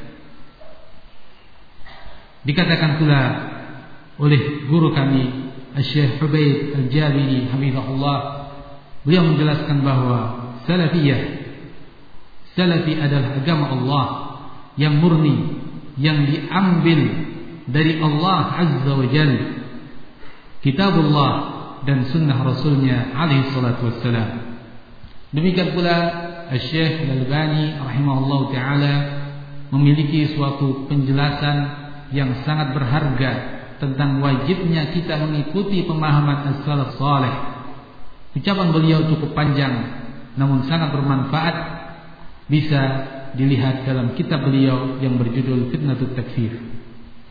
[SPEAKER 3] dikatakan pula oleh guru kami Syekh Hubaid Al-Jabiri hafizahullah, beliau menjelaskan bahwa salafiyah, salafi adalah agama Allah yang murni, yang diambil dari Allah Azza wa Jalla, kitabullah dan sunnah Rasulnya alaihi salatu wassalam. Demikian pula Syekh Al-Albani rahimahullah ta'ala memiliki suatu penjelasan yang sangat berharga tentang wajibnya kita mengikuti pemahaman as-salaf saleh. Ucapan beliau cukup panjang namun sangat bermanfaat, bisa dilihat dalam kitab beliau yang berjudul Fitnatut Takfir.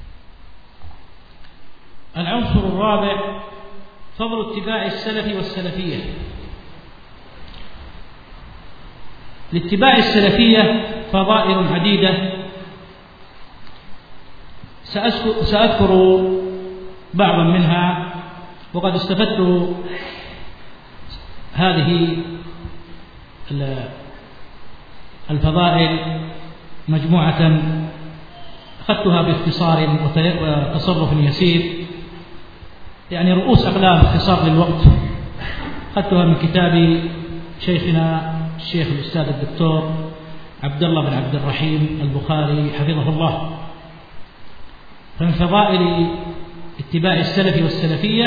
[SPEAKER 2] العنصر الرابع فضل اتباع السلف والسلفية. لاتباع السلفية فضائل عديدة سأذكر بعضا منها، وقد استفدت هذه الفضائل مجموعة أخذتها باختصار وتصرف يسير، يعني رؤوس أقلام اختصار للوقت. أخذتها من كتاب شيخنا الشيخ الأستاذ الدكتور عبد الله بن عبد الرحيم البخاري حفظه الله. فمن فضائل اتباع السلف والسلفية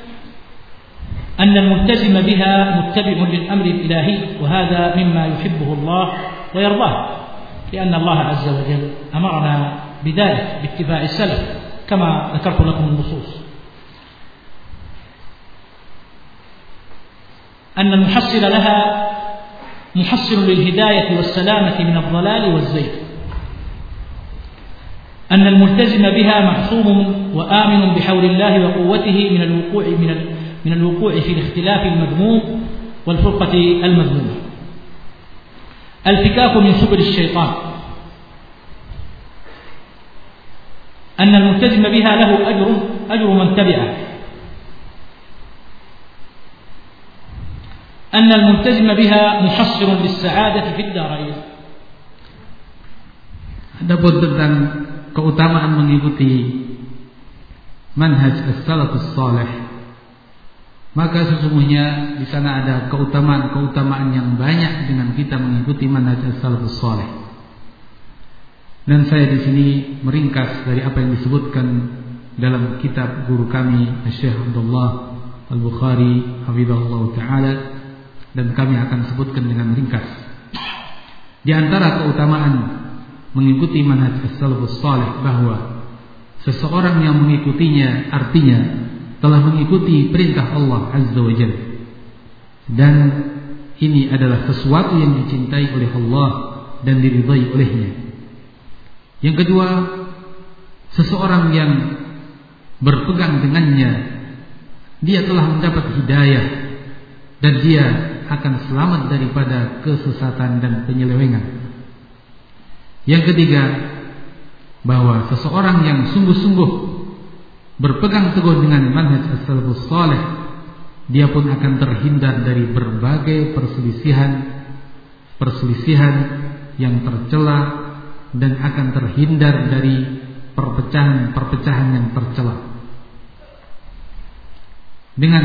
[SPEAKER 2] أن الملتزم بها متبع للأمر الإلهي، وهذا مما يحبه الله ويرضاه، لأن الله عز وجل أمرنا بذلك باتباع السلف كما ذكرت لكم النصوص. أن المحصل لها محصل للهداية والسلامة من الضلال والزيغ، أن الملتزم بها معصوم وآمن بحول الله وقوته من الوقوع من من الوقوع في الاختلاف المذموم والفرقة المذمومة. الفكاك من سبل الشيطان، أن الملتزم بها له أجر أجر من تبعه، أن الملتزم بها محصر للسعادة في الدارين.
[SPEAKER 3] Adapun tentang keutamaan mengikuti manhaj as-salafus salih, maka sesungguhnya di sana ada keutamaan-keutamaan yang banyak dengan kita mengikuti manhaj as-salafus salih. Dan saya di sini meringkas dari apa yang disebutkan dalam kitab guru kami Syekh Abdullah Al-Bukhari hafizahullah taala, dan kami akan sebutkan dengan ringkas. Di antara keutamaan mengikuti manhaj as-salafus salih bahwa seseorang yang mengikutinya artinya telah mengikuti perintah Allah Azza wa Jalla, dan ini adalah sesuatu yang dicintai oleh Allah dan diridhai olehnya. Yang kedua, seseorang yang berpegang dengannya, dia telah mendapat hidayah dan dia akan selamat daripada kesesatan dan penyelewengan. Yang ketiga, bahwa seseorang yang sungguh-sungguh berpegang teguh dengan manhaj as-salafus salih, dia pun akan terhindar dari berbagai perselisihan perselisihan yang tercela dan akan terhindar dari perpecahan-perpecahan yang tercela. Dengan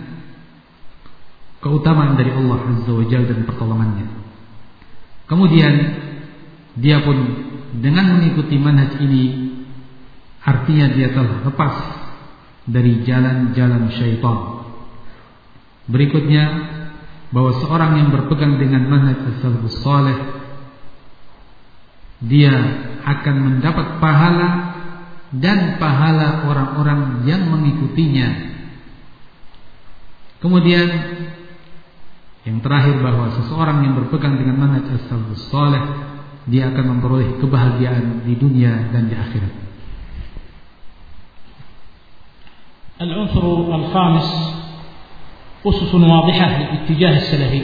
[SPEAKER 3] keutamaan dari Allah Azza wa Jalla dan pertolongannya. Kemudian dia pun dengan mengikuti manhaj ini artinya dia telah lepas dari jalan-jalan syaitan. Berikutnya, bahwa seorang yang berpegang dengan manhaj as-salafus salih, dia akan mendapat pahala dan pahala orang-orang yang mengikutinya. Kemudian yang terakhir, bahwa seseorang yang berpegang dengan manhaj as-salafus salih dia akan memperoleh kebahagiaan di dunia dan di akhirat.
[SPEAKER 2] العنصر الخامس أسس واضحة للاتجاه السلفي.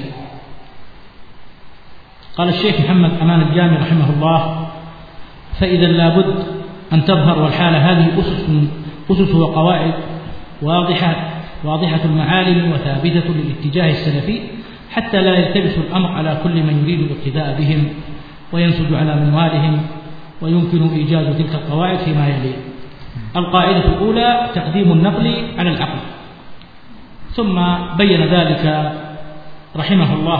[SPEAKER 2] قال الشيخ محمد أمان الجامي رحمه الله: فإذا لابد أن تظهر والحالة هذه أسس أسس وقواعد واضحة واضحة المعالم وثابتة للاتجاه السلفي، حتى لا يلتبس الأمر على كل من يريد الاقتداء بهم وينسج على منوالهم، ويمكن إيجاز تلك القواعد فيما يلي. القاعدة الأولى تقديم النقل على العقل، ثم بين ذلك رحمه الله،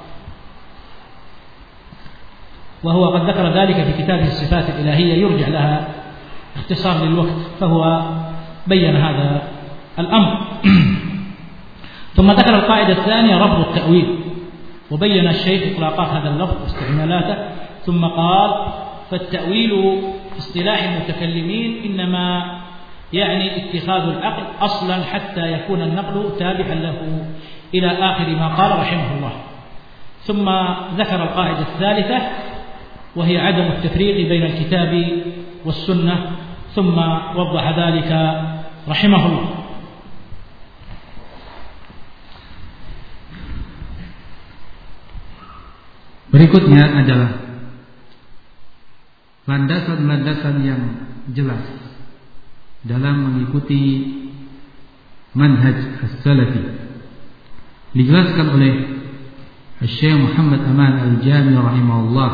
[SPEAKER 2] وهو قد ذكر ذلك في كتابه الصفات الإلهية، يرجع لها اختصار للوقت، فهو بين هذا الأمر. ثم ذكر القاعدة الثانية رفض التأويل، وبين الشيخ إطلاقات هذا اللفظ واستعمالاته، ثم قال: فالتأويل في اصطلاح المتكلمين إنما يعني اتخاذ العقل أصلا حتى يكون النقل تابعا له إلى آخر ما قال رحمه الله. ثم ذكر القاعدة الثالثة وهي عدم التفريق بين الكتاب والسنة، ثم وضح ذلك رحمه الله.
[SPEAKER 3] Berikutnya adalah landasan-landasan yang jelas dalam mengikuti manhaj as-salafi. Dijelaskan oleh Syekh Muhammad Aman Al-Jami rahimahullah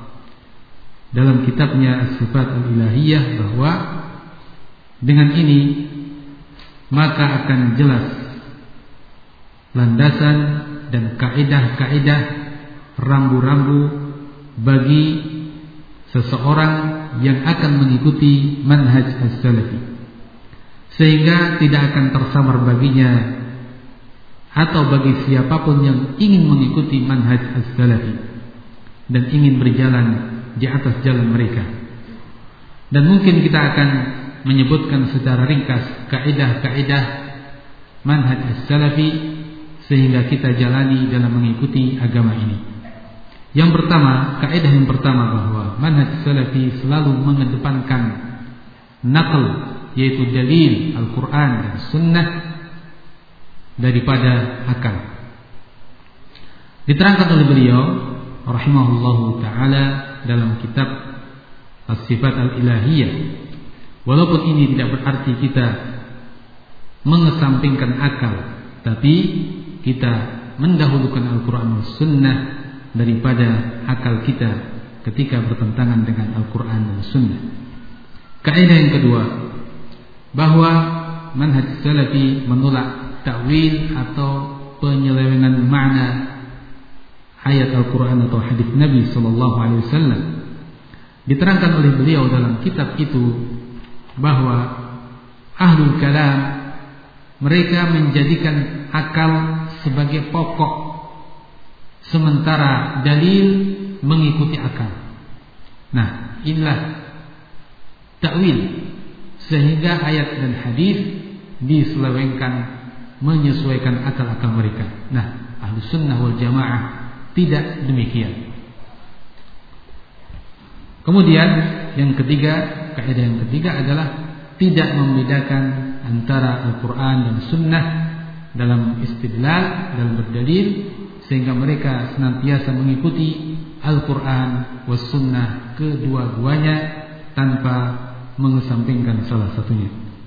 [SPEAKER 3] dalam kitabnya As-Sifat Al-Ilahiyah, bahwa dengan ini maka akan jelas landasan dan kaidah-kaidah rambu-rambu bagi seseorang yang akan mengikuti manhaj as-salafi, sehingga tidak akan tersamar baginya atau bagi siapapun yang ingin mengikuti manhaj as-salafi dan ingin berjalan di atas jalan mereka. Dan mungkin kita akan menyebutkan secara ringkas kaidah-kaidah manhaj as-salafi sehingga kita jalani dalam mengikuti agama ini. Yang pertama, kaidah yang pertama, bahwa manhaj salafi selalu mengedepankan naql, yaitu dalil Al-Quran dan Sunnah daripada akal. Diterangkan oleh beliau rahimahullahu ta'ala dalam kitab As-Sifat Al-Ilahiyah, walaupun ini tidak berarti kita mengesampingkan akal, tapi kita mendahulukan Al-Quran dan Sunnah daripada akal kita ketika bertentangan dengan Al-Quran dan Sunnah. Kaidah yang kedua, bahwa manhaj salafi menolak ta'wil atau penyelewengan makna ayat Al-Quran atau hadis Nabi sallallahu alaihi wasallam. Diterangkan oleh beliau dalam kitab itu bahwa ahlul kalam mereka menjadikan akal sebagai pokok, sementara dalil mengikuti akal. Nah, inilah ta'wil, sehingga ayat dan hadis diselewengkan menyesuaikan akal-akal mereka. Nah, Ahlus Sunnah wal Jamaah tidak demikian. Kemudian yang ketiga, kaidah yang ketiga adalah tidak membedakan antara Al-Quran dan Sunnah dalam istidlal, dalam berdalil, sehingga mereka senantiasa mengikuti Al-Quran was Sunnah kedua-duanya tanpa mengesampingkan salah satunya.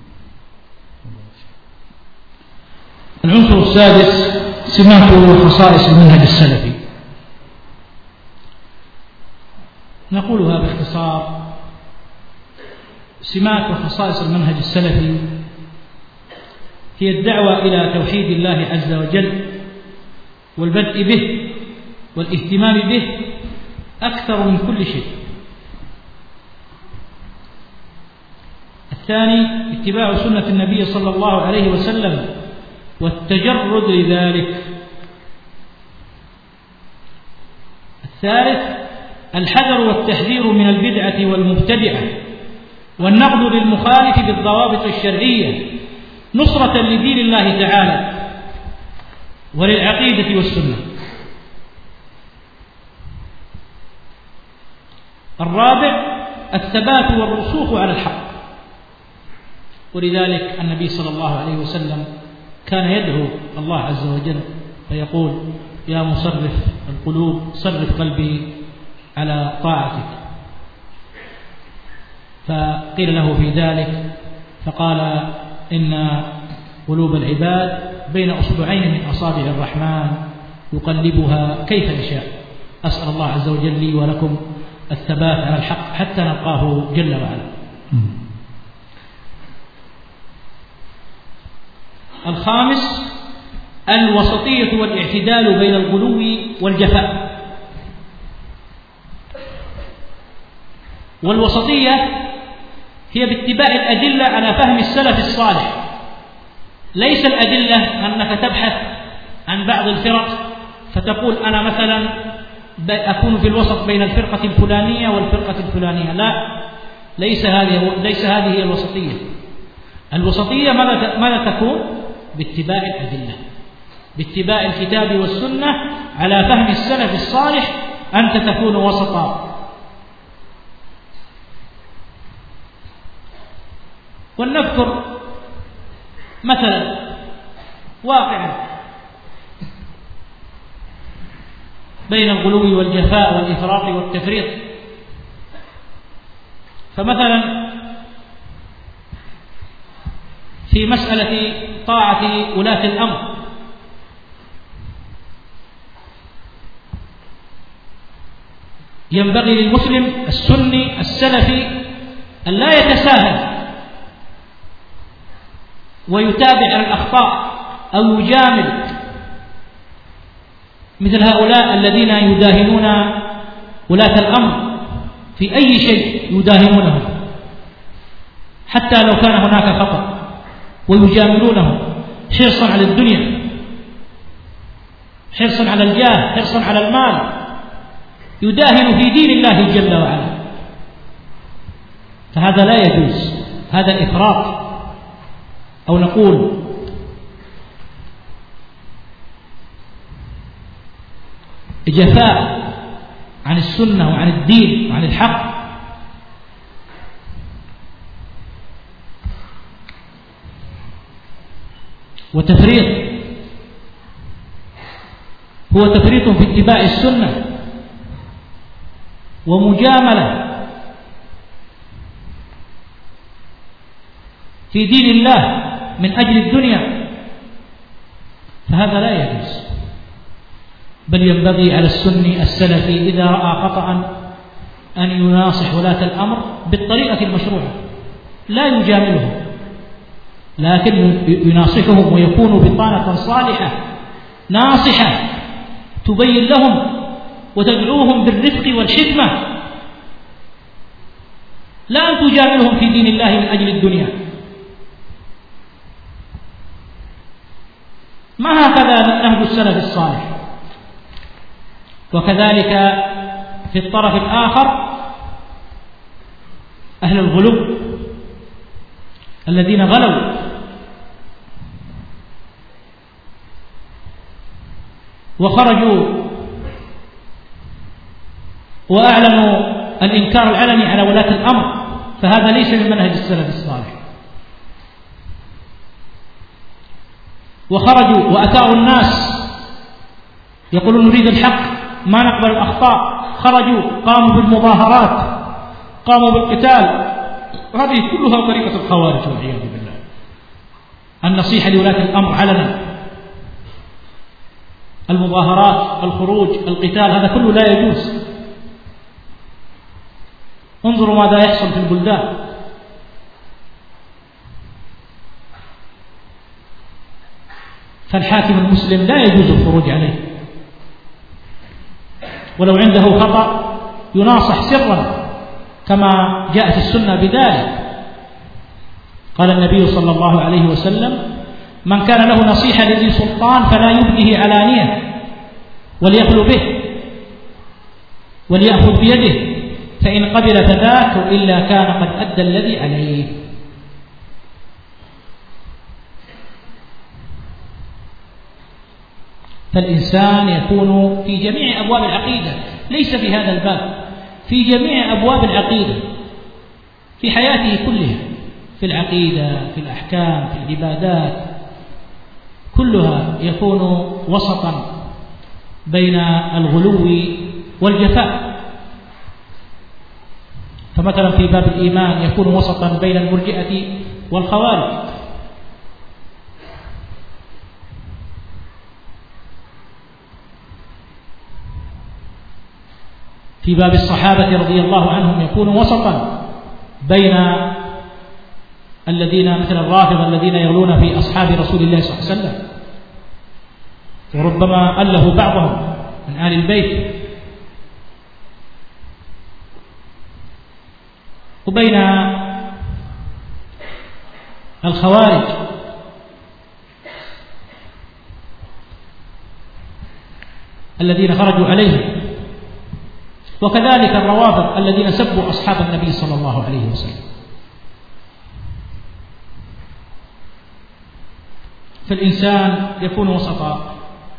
[SPEAKER 2] العنصر السادس سمات وخصائص المنهج السلفي. نقولها باختصار: سمات وخصائص المنهج السلفي هي الدعوة إلى توحيد الله عز وجل والبدء به والاهتمام به أكثر من كل شيء. الثاني اتباع سنة النبي صلى الله عليه وسلم والتجرد لذلك. الثالث الحذر والتحذير من البدعة والمبتدعة والنقد للمخالف بالضوابط الشرعية نصرة لدين الله تعالى وللعقيدة والسنة. الرابع الثبات والرسوخ على الحق. ولذلك النبي صلى الله عليه وسلم كان يدعو الله عز وجل فيقول: يا مصرف القلوب صرف قلبي على طاعتك. فقيل له في ذلك فقال: إن قلوب العباد بين أصبعين من أصابع الرحمن يقلبها كيف يشاء. أسأل الله عز وجل لي ولكم الثبات على الحق حتى نلقاه جل وعلا. الخامس الوسطية والاعتدال بين الغلو والجفاء. والوسطية هي باتباع الأدلة على فهم السلف الصالح، ليس الأدلة أنك تبحث عن بعض الفرق فتقول أنا مثلا أكون في الوسط بين الفرقة الفلانية والفرقة الفلانية. لا، ليس هذه ليس هذه هي الوسطية. الوسطية ماذا تكون؟ باتباع الأدلة، باتباع الكتاب والسنة على فهم السلف الصالح، أنت تكون وسطا. ولنذكر مثلا واقعا بين الغلو والجفاء والإفراط والتفريط. فمثلا في مسألة طاعة ولاة الأمر، ينبغي للمسلم السني السلفي أن لا يتساهل ويتابع الأخطاء أو يجامل مثل هؤلاء الذين يداهنون ولاة الأمر في أي شيء، يداهنونهم حتى لو كان هناك خطأ، ويجاملونهم حرصا على الدنيا، حرصا على الجاه، حرصا على المال، يداهن في دين الله جل وعلا. فهذا لا يجوز، هذا إفراط، أو نقول جفاء عن السنة وعن الدين وعن الحق. وتفريط هو تفريط في اتباع السنة ومجاملة في دين الله من أجل الدنيا، فهذا لا يجوز. بل ينبغي على السني السلفي إذا رأى خطأ أن يناصح ولاة الأمر بالطريقة المشروعة، لا يجاملهم، لكن يناصحهم ويكون بطانة صالحة ناصحة تبين لهم وتدعوهم بالرفق والحكمة، لا أن تجاملهم في دين الله من أجل الدنيا. ما هكذا نهج السلف الصالح. وكذلك في الطرف الآخر أهل الغلو الذين غلوا وخرجوا وأعلنوا الإنكار العلني على ولاة الأمر، فهذا ليس من منهج السلف الصالح. وخرجوا وأتاوا الناس يقولون نريد الحق ما نقبل الأخطاء، خرجوا قاموا بالمظاهرات، قاموا بالقتال. هذه كلها طريقة الخوارج والعياذ بالله. النصيحة لولاة الأمر علنا، المظاهرات، الخروج، القتال، هذا كله لا يجوز. انظروا ماذا يحصل في البلدان. فالحاكم المسلم لا يجوز الخروج عليه، ولو عنده خطأ يناصح سرا كما جاء في السنة بذلك. قال النبي صلى الله عليه وسلم: من كان له نصيحة لذي سلطان فلا يبديه علانية، وليخلو به وليأخذ بيده، فإن قبل فذاك وإلا كان قد أدى الذي عليه. فالإنسان يكون في جميع أبواب العقيدة، ليس في هذا الباب، في جميع أبواب العقيدة في حياته كلها، في العقيدة، في الأحكام، في العبادات، كلها يكون وسطا بين الغلو والجفاء. فمثلا في باب الإيمان يكون وسطا بين المرجئة والخوارج. في باب الصحابة رضي الله عنهم يكون وسطا بين الذين مثل الرافضة الذين يغلون في أصحاب رسول الله صلى الله عليه وسلم، وربما أله بعضهم من آل البيت، وبين الخوارج الذين خرجوا عليهم، وكذلك الروافض الذين سبوا أصحاب النبي صلى الله عليه وسلم. فالإنسان يكون وسطا.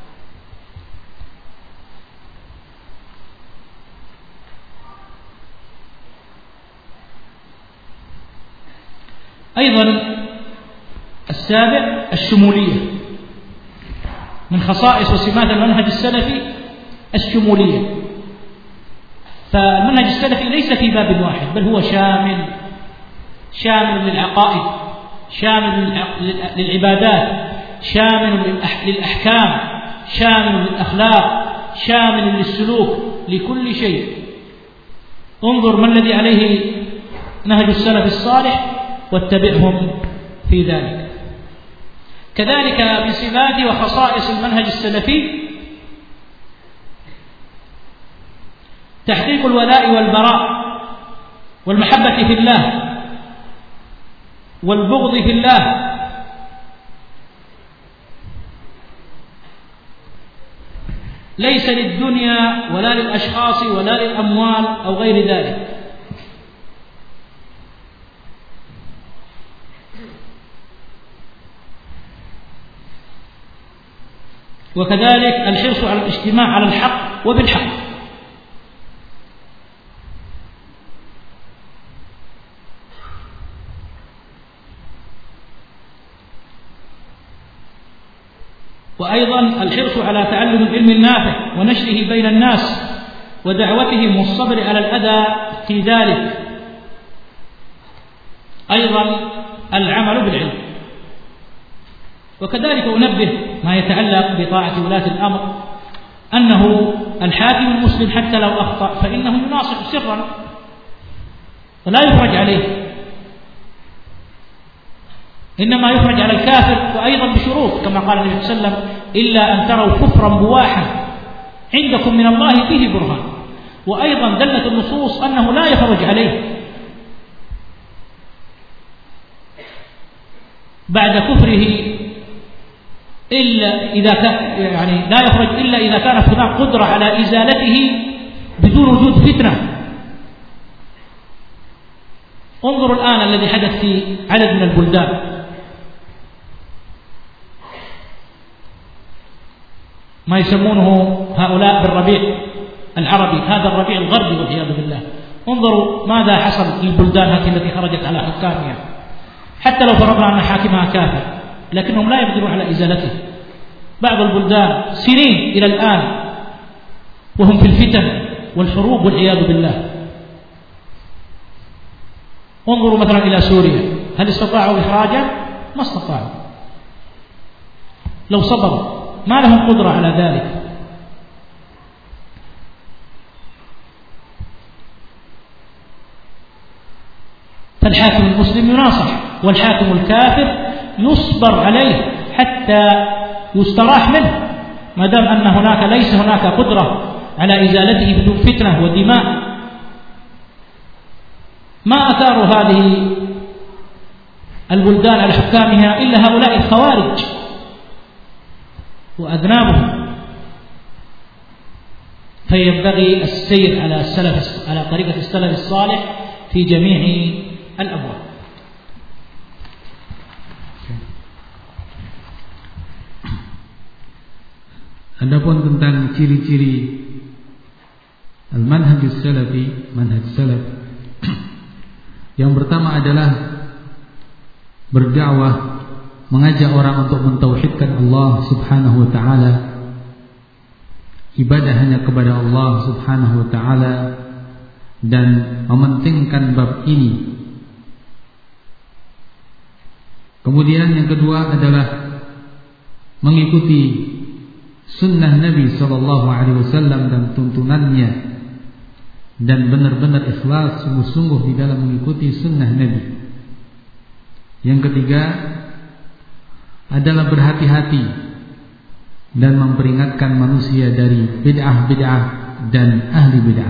[SPEAKER 2] أيضا السابع الشمولية، من خصائص وسمات المنهج السلفي الشمولية. فالمنهج السلفي ليس في باب واحد، بل هو شامل، شامل للعقائد، شامل للعبادات، شامل للأحكام، شامل للأخلاق، شامل للسلوك، لكل شيء. انظر ما الذي عليه نهج السلف الصالح واتبعهم في ذلك. كذلك من صفات وخصائص المنهج السلفي تحقيق الولاء والبراء والمحبة في الله والبغض في الله، ليس للدنيا ولا للأشخاص ولا للأموال أو غير ذلك. وكذلك الحرص على الاجتماع على الحق وبالحق. وأيضا الحرص على تعلم العلم النافع ونشره بين الناس ودعوتهم والصبر على الأذى في ذلك. أيضا العمل بالعلم. وكذلك أنبه ما يتعلق بطاعة ولاة الأمر أنه الحاكم المسلم حتى لو أخطأ فإنه يناصح سرا ولا يفرج عليه، إنما يفرج على الكافر، وأيضا بشروط كما قال النبي صلى الله عليه وسلم: إلا أن تروا كفرا بواحا عندكم من الله فيه برهان. وأيضا دلت النصوص أنه لا يفرج عليه بعد كفره إلا إذا كان، يعني لا يخرج إلا إذا كانت هناك قدرة على إزالته بدون وجود فتنة. انظروا الآن الذي حدث في عدد من البلدان، ما يسمونه هؤلاء بالربيع العربي، هذا الربيع الغربي والعياذ بالله. انظروا ماذا حصل للبلدان هذه التي خرجت على حكامها، حتى لو فرضنا أن حاكمها كافر لكنهم لا يقدرون على إزالته. بعض البلدان سنين إلى الآن وهم في الفتن والحروب والعياذ بالله. انظروا مثلا إلى سوريا، هل استطاعوا إخراجا؟ ما استطاعوا. لو صبروا ما لهم قدرة على ذلك. فالحاكم المسلم يناصح، والحاكم الكافر يصبر عليه حتى يستراح منه، ما دام أن هناك ليس هناك قدرة على إزالته بدون فتنة ودماء. ما أثاروا هذه البلدان على حكامها إلا هؤلاء الخوارج وأذنابهم. فينبغي السير على السلف، على طريقة السلف الصالح في جميع الأبواب.
[SPEAKER 3] Adapun tentang ciri-ciri al-manhajus salafi, manhaj salaf. Yang pertama adalah berdakwah, mengajak orang untuk mentauhidkan Allah Subhanahu wa taala. Ibadah hanya kepada Allah Subhanahu wa taala dan mementingkan bab ini. Kemudian yang kedua adalah mengikuti sunnah Nabi sallallahu alaihi wasallam dan tuntunannya, dan benar-benar ikhlas sungguh-sungguh di dalam mengikuti sunnah Nabi. Yang ketiga adalah berhati-hati dan memperingatkan manusia dari bid'ah-bid'ah dan ahli bid'ah.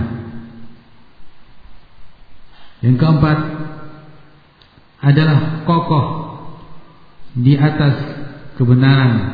[SPEAKER 3] Yang keempat adalah kokoh di atas kebenaran.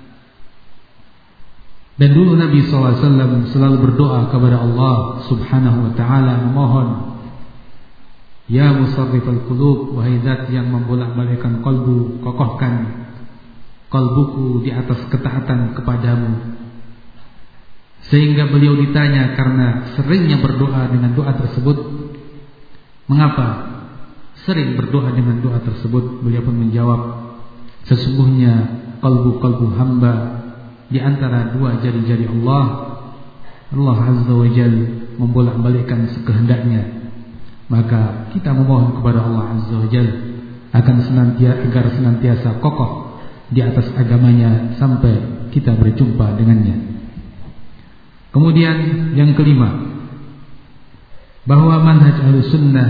[SPEAKER 3] Dan dulu Nabi sallallahu alaihi wasallam selalu berdoa kepada Allah Subhanahu wa taala, memohon, ya musarrifal qulub, wahai zat yang membolak-balikkan kalbu, kokohkan kalbuku di atas ketaatan kepadamu. Sehingga beliau ditanya karena seringnya berdoa dengan doa tersebut, mengapa sering berdoa dengan doa tersebut? Beliau pun menjawab, sesungguhnya kalbu-kalbu hamba di antara dua jari-jari Allah, Allah Azza wa Jalla membolak-balikkan sekehendaknya. Maka kita memohon kepada Allah Azza wa Jalla akan senantiasa agar senantiasa kokoh di atas agamanya sampai kita berjumpa dengannya. Kemudian yang kelima, bahwa manhaj Ahlussunnah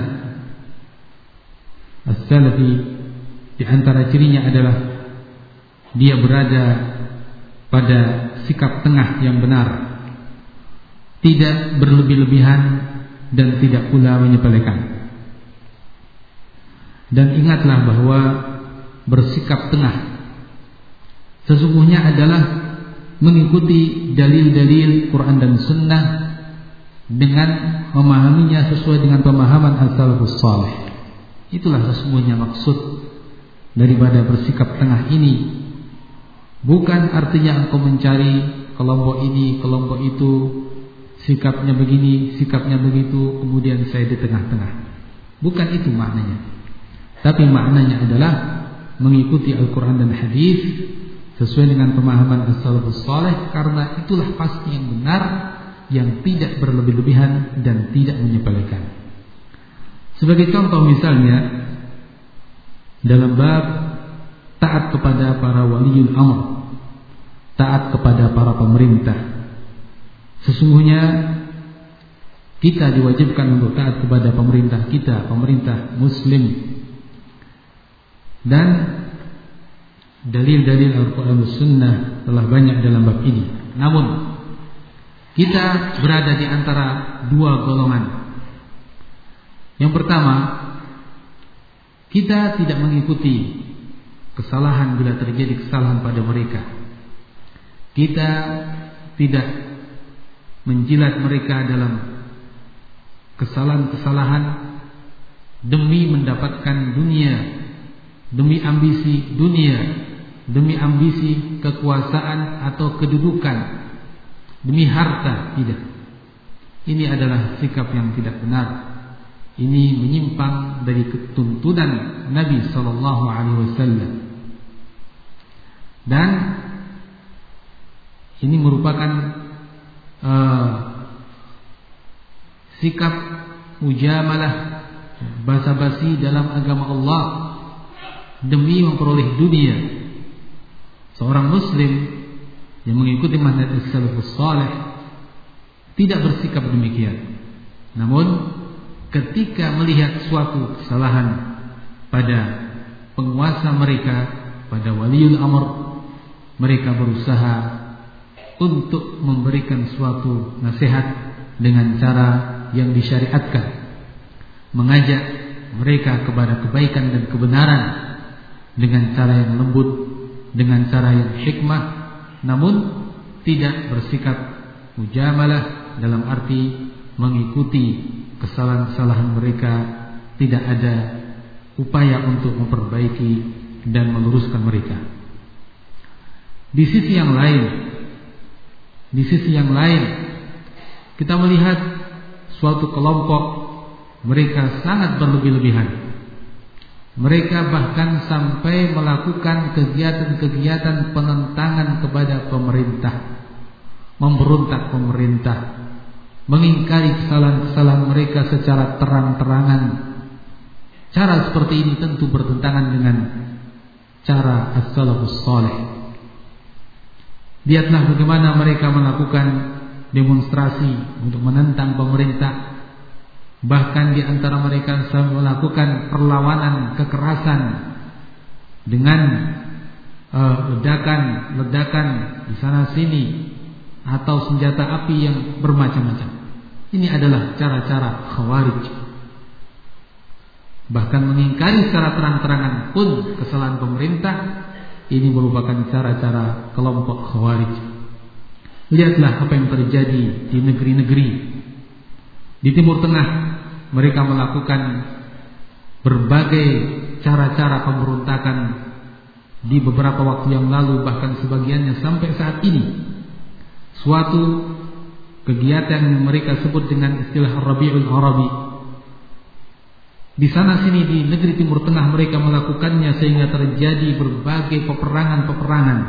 [SPEAKER 3] As-Salafi di antara cirinya adalah dia berada pada sikap tengah yang benar, tidak berlebih-lebihan dan tidak pula menyepelekan. Dan ingatlah bahwa bersikap tengah sesungguhnya adalah mengikuti dalil-dalil Quran dan Sunnah dengan memahaminya sesuai dengan pemahaman as-salafus salih. Itulah sesungguhnya maksud daripada bersikap tengah ini. Bukan artinya engkau mencari kelompok ini, kelompok itu, sikapnya begini, sikapnya begitu, kemudian saya di tengah-tengah. Bukan itu maknanya. Tapi maknanya adalah mengikuti Al-Quran dan Hadis sesuai dengan pemahaman as-salafus salih, karena itulah pasti yang benar, yang tidak berlebih-lebihan dan tidak menyepelekan. Sebagai contoh misalnya dalam bab taat kepada para waliul amr, taat kepada para pemerintah. Sesungguhnya kita diwajibkan untuk taat kepada pemerintah kita, pemerintah muslim. Dan dalil-dalil Al-Quran dan Sunnah telah banyak dalam bab ini. Namun kita berada di antara dua golongan. Yang pertama, kita tidak mengikuti kesalahan bila terjadi kesalahan pada mereka. Kita tidak menjilat mereka dalam kesalahan-kesalahan demi mendapatkan dunia, demi ambisi dunia, demi ambisi kekuasaan atau kedudukan, demi harta. Tidak. Ini adalah sikap yang tidak benar. Ini menyimpang dari tuntunan Nabi sallallahu alaihi wasallam. Dan ini merupakan uh, sikap mujamalah, basa-basi dalam agama Allah demi memperoleh dunia. Seorang muslim yang mengikuti manhaj as-salafus salih tidak bersikap demikian. Namun ketika melihat suatu kesalahan pada penguasa mereka, pada waliul amr, mereka berusaha untuk memberikan suatu nasihat dengan cara yang disyariatkan, mengajak mereka kepada kebaikan dan kebenaran dengan cara yang lembut, dengan cara yang hikmah, namun tidak bersikap mujamalah dalam arti mengikuti kesalahan-kesalahan mereka, tidak ada upaya untuk memperbaiki dan meluruskan mereka. Di sisi yang lain, di sisi yang lain kita melihat suatu kelompok mereka sangat berlebih-lebihan. Mereka bahkan sampai melakukan kegiatan-kegiatan penentangan kepada pemerintah, memberontak pemerintah, mengingkari kesalahan-kesalahan mereka secara terang-terangan. Cara seperti ini tentu bertentangan dengan cara as-salafus salih. Lihatlah bagaimana mereka melakukan demonstrasi untuk menentang pemerintah. Bahkan di antara mereka sampai melakukan perlawanan kekerasan dengan uh, ledakan-ledakan di sana sini atau senjata api yang bermacam-macam. Ini adalah cara-cara khawarij. Bahkan mengingkari secara terang-terangan pun kesalahan pemerintah, ini merupakan cara-cara kelompok khawarij. Lihatlah apa yang terjadi di negeri-negeri di Timur Tengah. Mereka melakukan berbagai cara-cara pemberontakan di beberapa waktu yang lalu, bahkan sebagiannya sampai saat ini. Suatu kegiatan yang mereka sebut dengan istilah Rabiul Arabi. Di sana sini di negeri Timur Tengah mereka melakukannya sehingga terjadi berbagai peperangan-peperangan.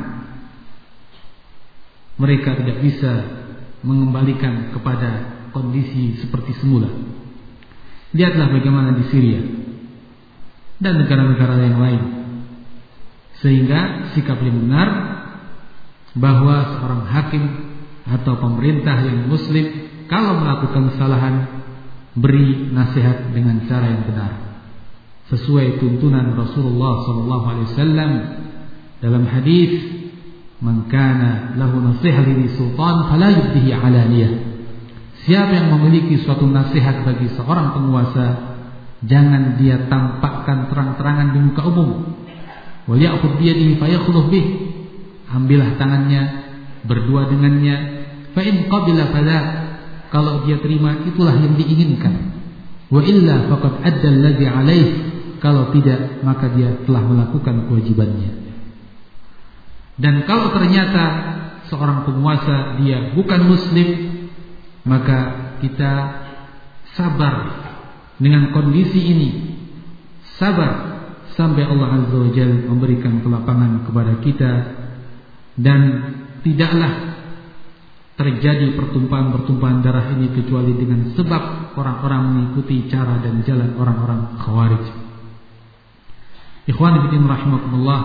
[SPEAKER 3] Mereka tidak bisa mengembalikan kepada kondisi seperti semula. Lihatlah bagaimana di Syria dan negara-negara yang lain. Sehingga sikap yang benar bahwa seorang hakim atau pemerintah yang muslim kalau melakukan kesalahan, beri nasihat dengan cara yang benar sesuai tuntunan Rasulullah sallallahu alaihi wasallam dalam hadis, "Man kana lahu nasihah li sultan fala yubdihi alaniyah." Siapa yang memiliki suatu nasihat bagi seorang penguasa, jangan dia tampakkan terang-terangan di muka umum. Wa ya'khudh bi yadihi fa yakhudhu bih. Ambillah tangannya, berdua dengannya. Fa in qabila fala. Kalau dia terima, itulah yang diinginkan. Wa illa faqad adda alladhi alaih. Kalau tidak, maka dia telah melakukan kewajibannya. Dan kalau ternyata seorang penguasa dia bukan muslim, maka kita sabar dengan kondisi ini. Sabar sampai Allah Azza wa Jalla memberikan kelapangan kepada kita. Dan tidaklah terjadi pertumpahan-pertumpahan darah ini kecuali dengan sebab orang-orang mengikuti cara dan jalan orang-orang khawarij. Ikhwan fillah rahimakumullah.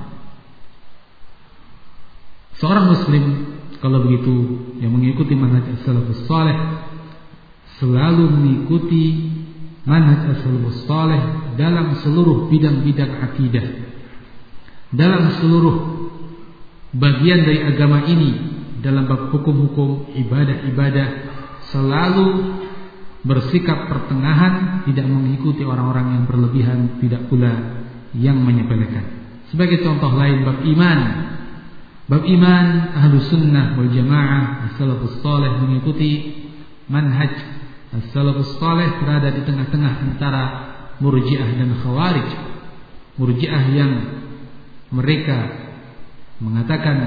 [SPEAKER 3] Seorang muslim kalau begitu yang mengikuti manhaj as-salafus salih selalu mengikuti manhaj as-salafus salih dalam seluruh bidang-bidang akidah, dalam seluruh bagian dari agama ini, dalam bab hukum-hukum, ibadah-ibadah, selalu bersikap pertengahan, tidak mengikuti orang-orang yang berlebihan, tidak pula yang menyepelekan. Sebagai contoh lain bab iman. Bab iman, ahlu sunnah wal jamaah as-salafus salih mengikuti manhaj as-salafus salih berada di tengah-tengah antara murji'ah dan khawarij. Murji'ah yang mereka mengatakan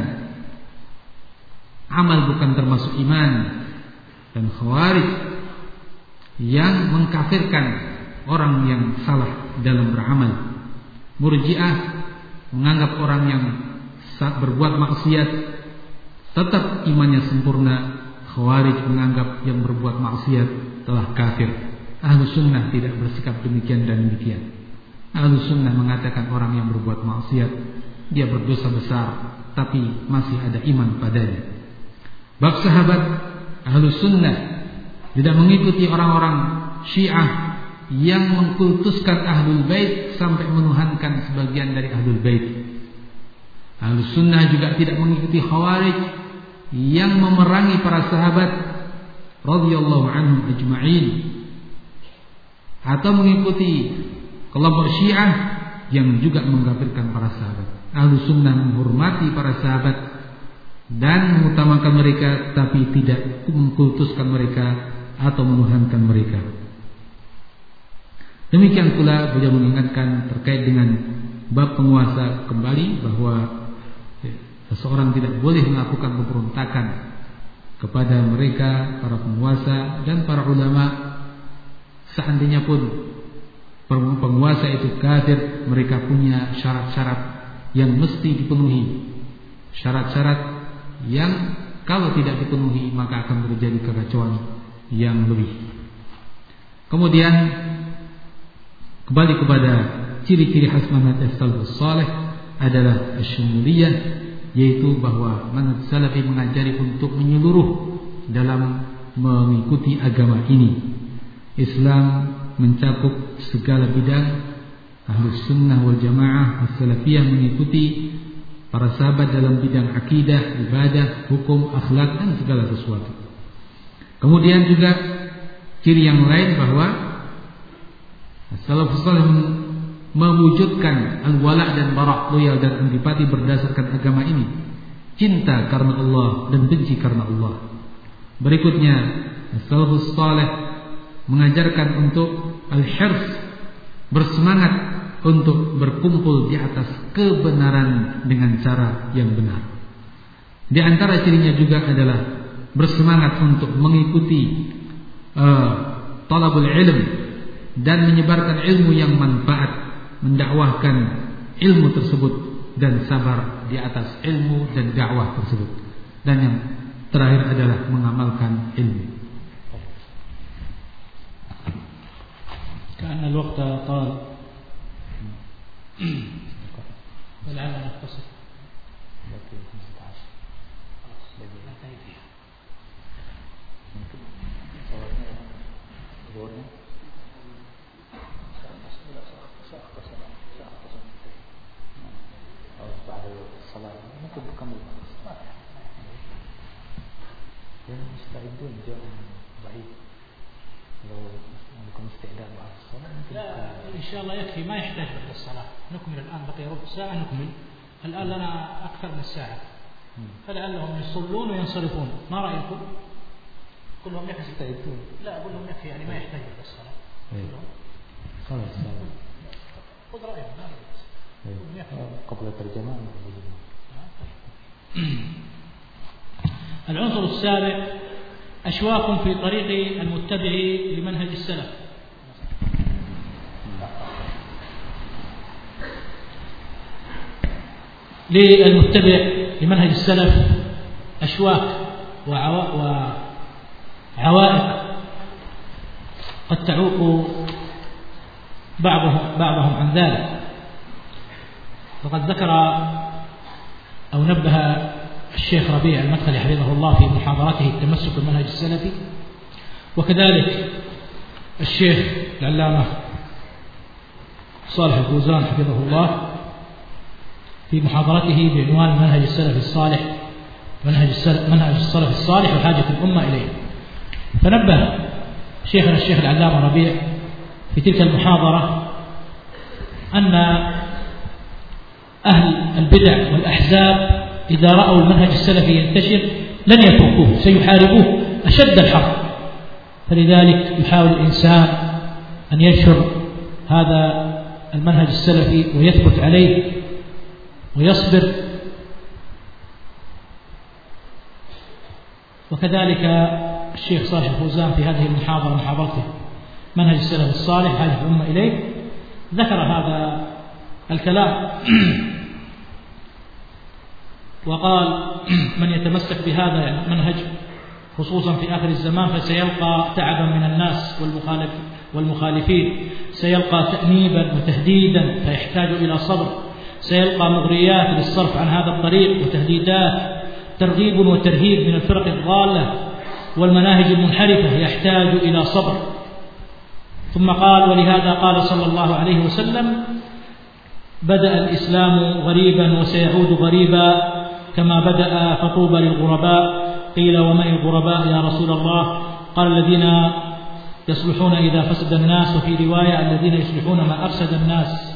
[SPEAKER 3] amal bukan termasuk iman, dan khawarij yang mengkafirkan orang yang salah dalam beramal. Murji'ah menganggap orang yang saat berbuat maksiat tetap imannya sempurna. Khawarij menganggap yang berbuat maksiat telah kafir. Ahlu sunnah tidak bersikap demikian dan demikian. Ahlu sunnah mengatakan orang yang berbuat maksiat dia berdosa besar, tapi masih ada iman padanya. Bab sahabat, ahlu sunnah tidak mengikuti orang-orang Syiah yang mengkultuskan ahlul bait sampai menuhankan sebagian dari ahlul bait. Ahlus sunnah juga tidak mengikuti khawarij yang memerangi para sahabat radhiyallahu anhum ajma'in, atau mengikuti kelompok Syiah yang juga mengkafirkan para sahabat. Ahlus sunnah menghormati para sahabat dan mengutamakan mereka, tapi tidak mengkultuskan mereka atau menuhankan mereka. Demikian pula beliau mengingatkan terkait dengan bab penguasa kembali bahwa seseorang tidak boleh melakukan pemberontakan kepada mereka, para penguasa dan para ulama. Seandainya pun penguasa itu kafir, mereka punya syarat-syarat yang mesti dipenuhi. Syarat-syarat yang kalau tidak dipenuhi maka akan terjadi kekacauan yang lebih. Kemudian kembali kepada ciri-ciri khas manhaj as-salafus salih adalah asy-syumuliyah, yaitu bahwa manhaj salafi mengajari untuk menyeluruh dalam mengikuti agama ini. Islam mencakup segala bidang. Ahlus sunnah wal jamaah as-salafiyah mengikuti para sahabat dalam bidang akidah, ibadah, hukum, akhlak dan segala sesuatu. Kemudian juga ciri yang lain bahwa as-salafus salih mewujudkan al-wala' dan bara', loyal dan antipati berdasarkan agama ini. Cinta karena Allah dan benci karena Allah. Berikutnya as-salafus salih mengajarkan untuk al-hirs, bersemangat untuk berkumpul di atas kebenaran dengan cara yang benar. Di antara cirinya juga adalah bersemangat untuk mengikuti uh, talabul ilm dan menyebarkan ilmu yang manfaat, mendakwahkan ilmu tersebut dan sabar di atas ilmu dan dakwah tersebut. Dan yang terakhir adalah mengamalkan ilmu.
[SPEAKER 2] كأن الوقت طال ولعلنا نختصر.
[SPEAKER 1] بعد الصلاة ممكن نكمل الصلاة. لأن مستعدون جاء بعيد. لو عندكم استعداد بعد الصلاة
[SPEAKER 2] لا إن شاء الله يكفي، ما يحتاج بعد الصلاة. نكمل الآن، بقي ربع ساعة نكمل. الآن لنا أكثر من ساعة، فلعلهم يصلون وينصرفون. ما رأيكم؟ قل لهم يكفي.
[SPEAKER 1] يستعدون.
[SPEAKER 2] لا أقول لهم يكفي، يعني ما يحتاج بعد الصلاة.
[SPEAKER 1] خلاص
[SPEAKER 2] خذ رأيهم.
[SPEAKER 1] قبل الترجمة.
[SPEAKER 2] العنصر السابع أشواق في طريق المتبع لمنهج السلف. للمتبع لمنهج السلف أشواق وعوائق قد تعوق بعضهم بعضهم عن ذلك. وقد ذكر أو نبه الشيخ ربيع المدخلي حفظه الله في محاضرته التمسك بالمنهج السلفي، وكذلك الشيخ العلامة صالح الفوزان حفظه الله في محاضرته بعنوان منهج السلف الصالح، منهج السلف منهج السلف الصالح وحاجة الأمة إليه. فنبه شيخنا الشيخ العلامة ربيع في تلك المحاضرة أن أهل البدع والأحزاب إذا رأوا المنهج السلفي ينتشر لن يتركوه، سيحاربوه أشد الحرب. فلذلك يحاول الإنسان أن ينشر هذا المنهج السلفي ويثبت عليه ويصبر. وكذلك الشيخ صالح الفوزان في هذه المحاضرة محاضرته منهج السلف الصالح حاجة الأمة إليه ذكر هذا الكلام وقال من يتمسك بهذا المنهج خصوصا في آخر الزمان فسيلقى تعبا من الناس والمخالف والمخالفين، سيلقى تأنيبا وتهديدا فيحتاج إلى صبر، سيلقى مغريات للصرف عن هذا الطريق وتهديدات، ترغيب وترهيب من الفرق الضالة والمناهج المنحرفة يحتاج إلى صبر. ثم قال ولهذا قال صلى الله عليه وسلم بدأ الإسلام غريبا وسيعود غريبا كما بدأ فطوبى للغرباء. قيل ومن الغرباء يا رسول الله؟ قال الذين يصلحون إذا فسد الناس، وفي رواية الذين يصلحون ما أفسد الناس.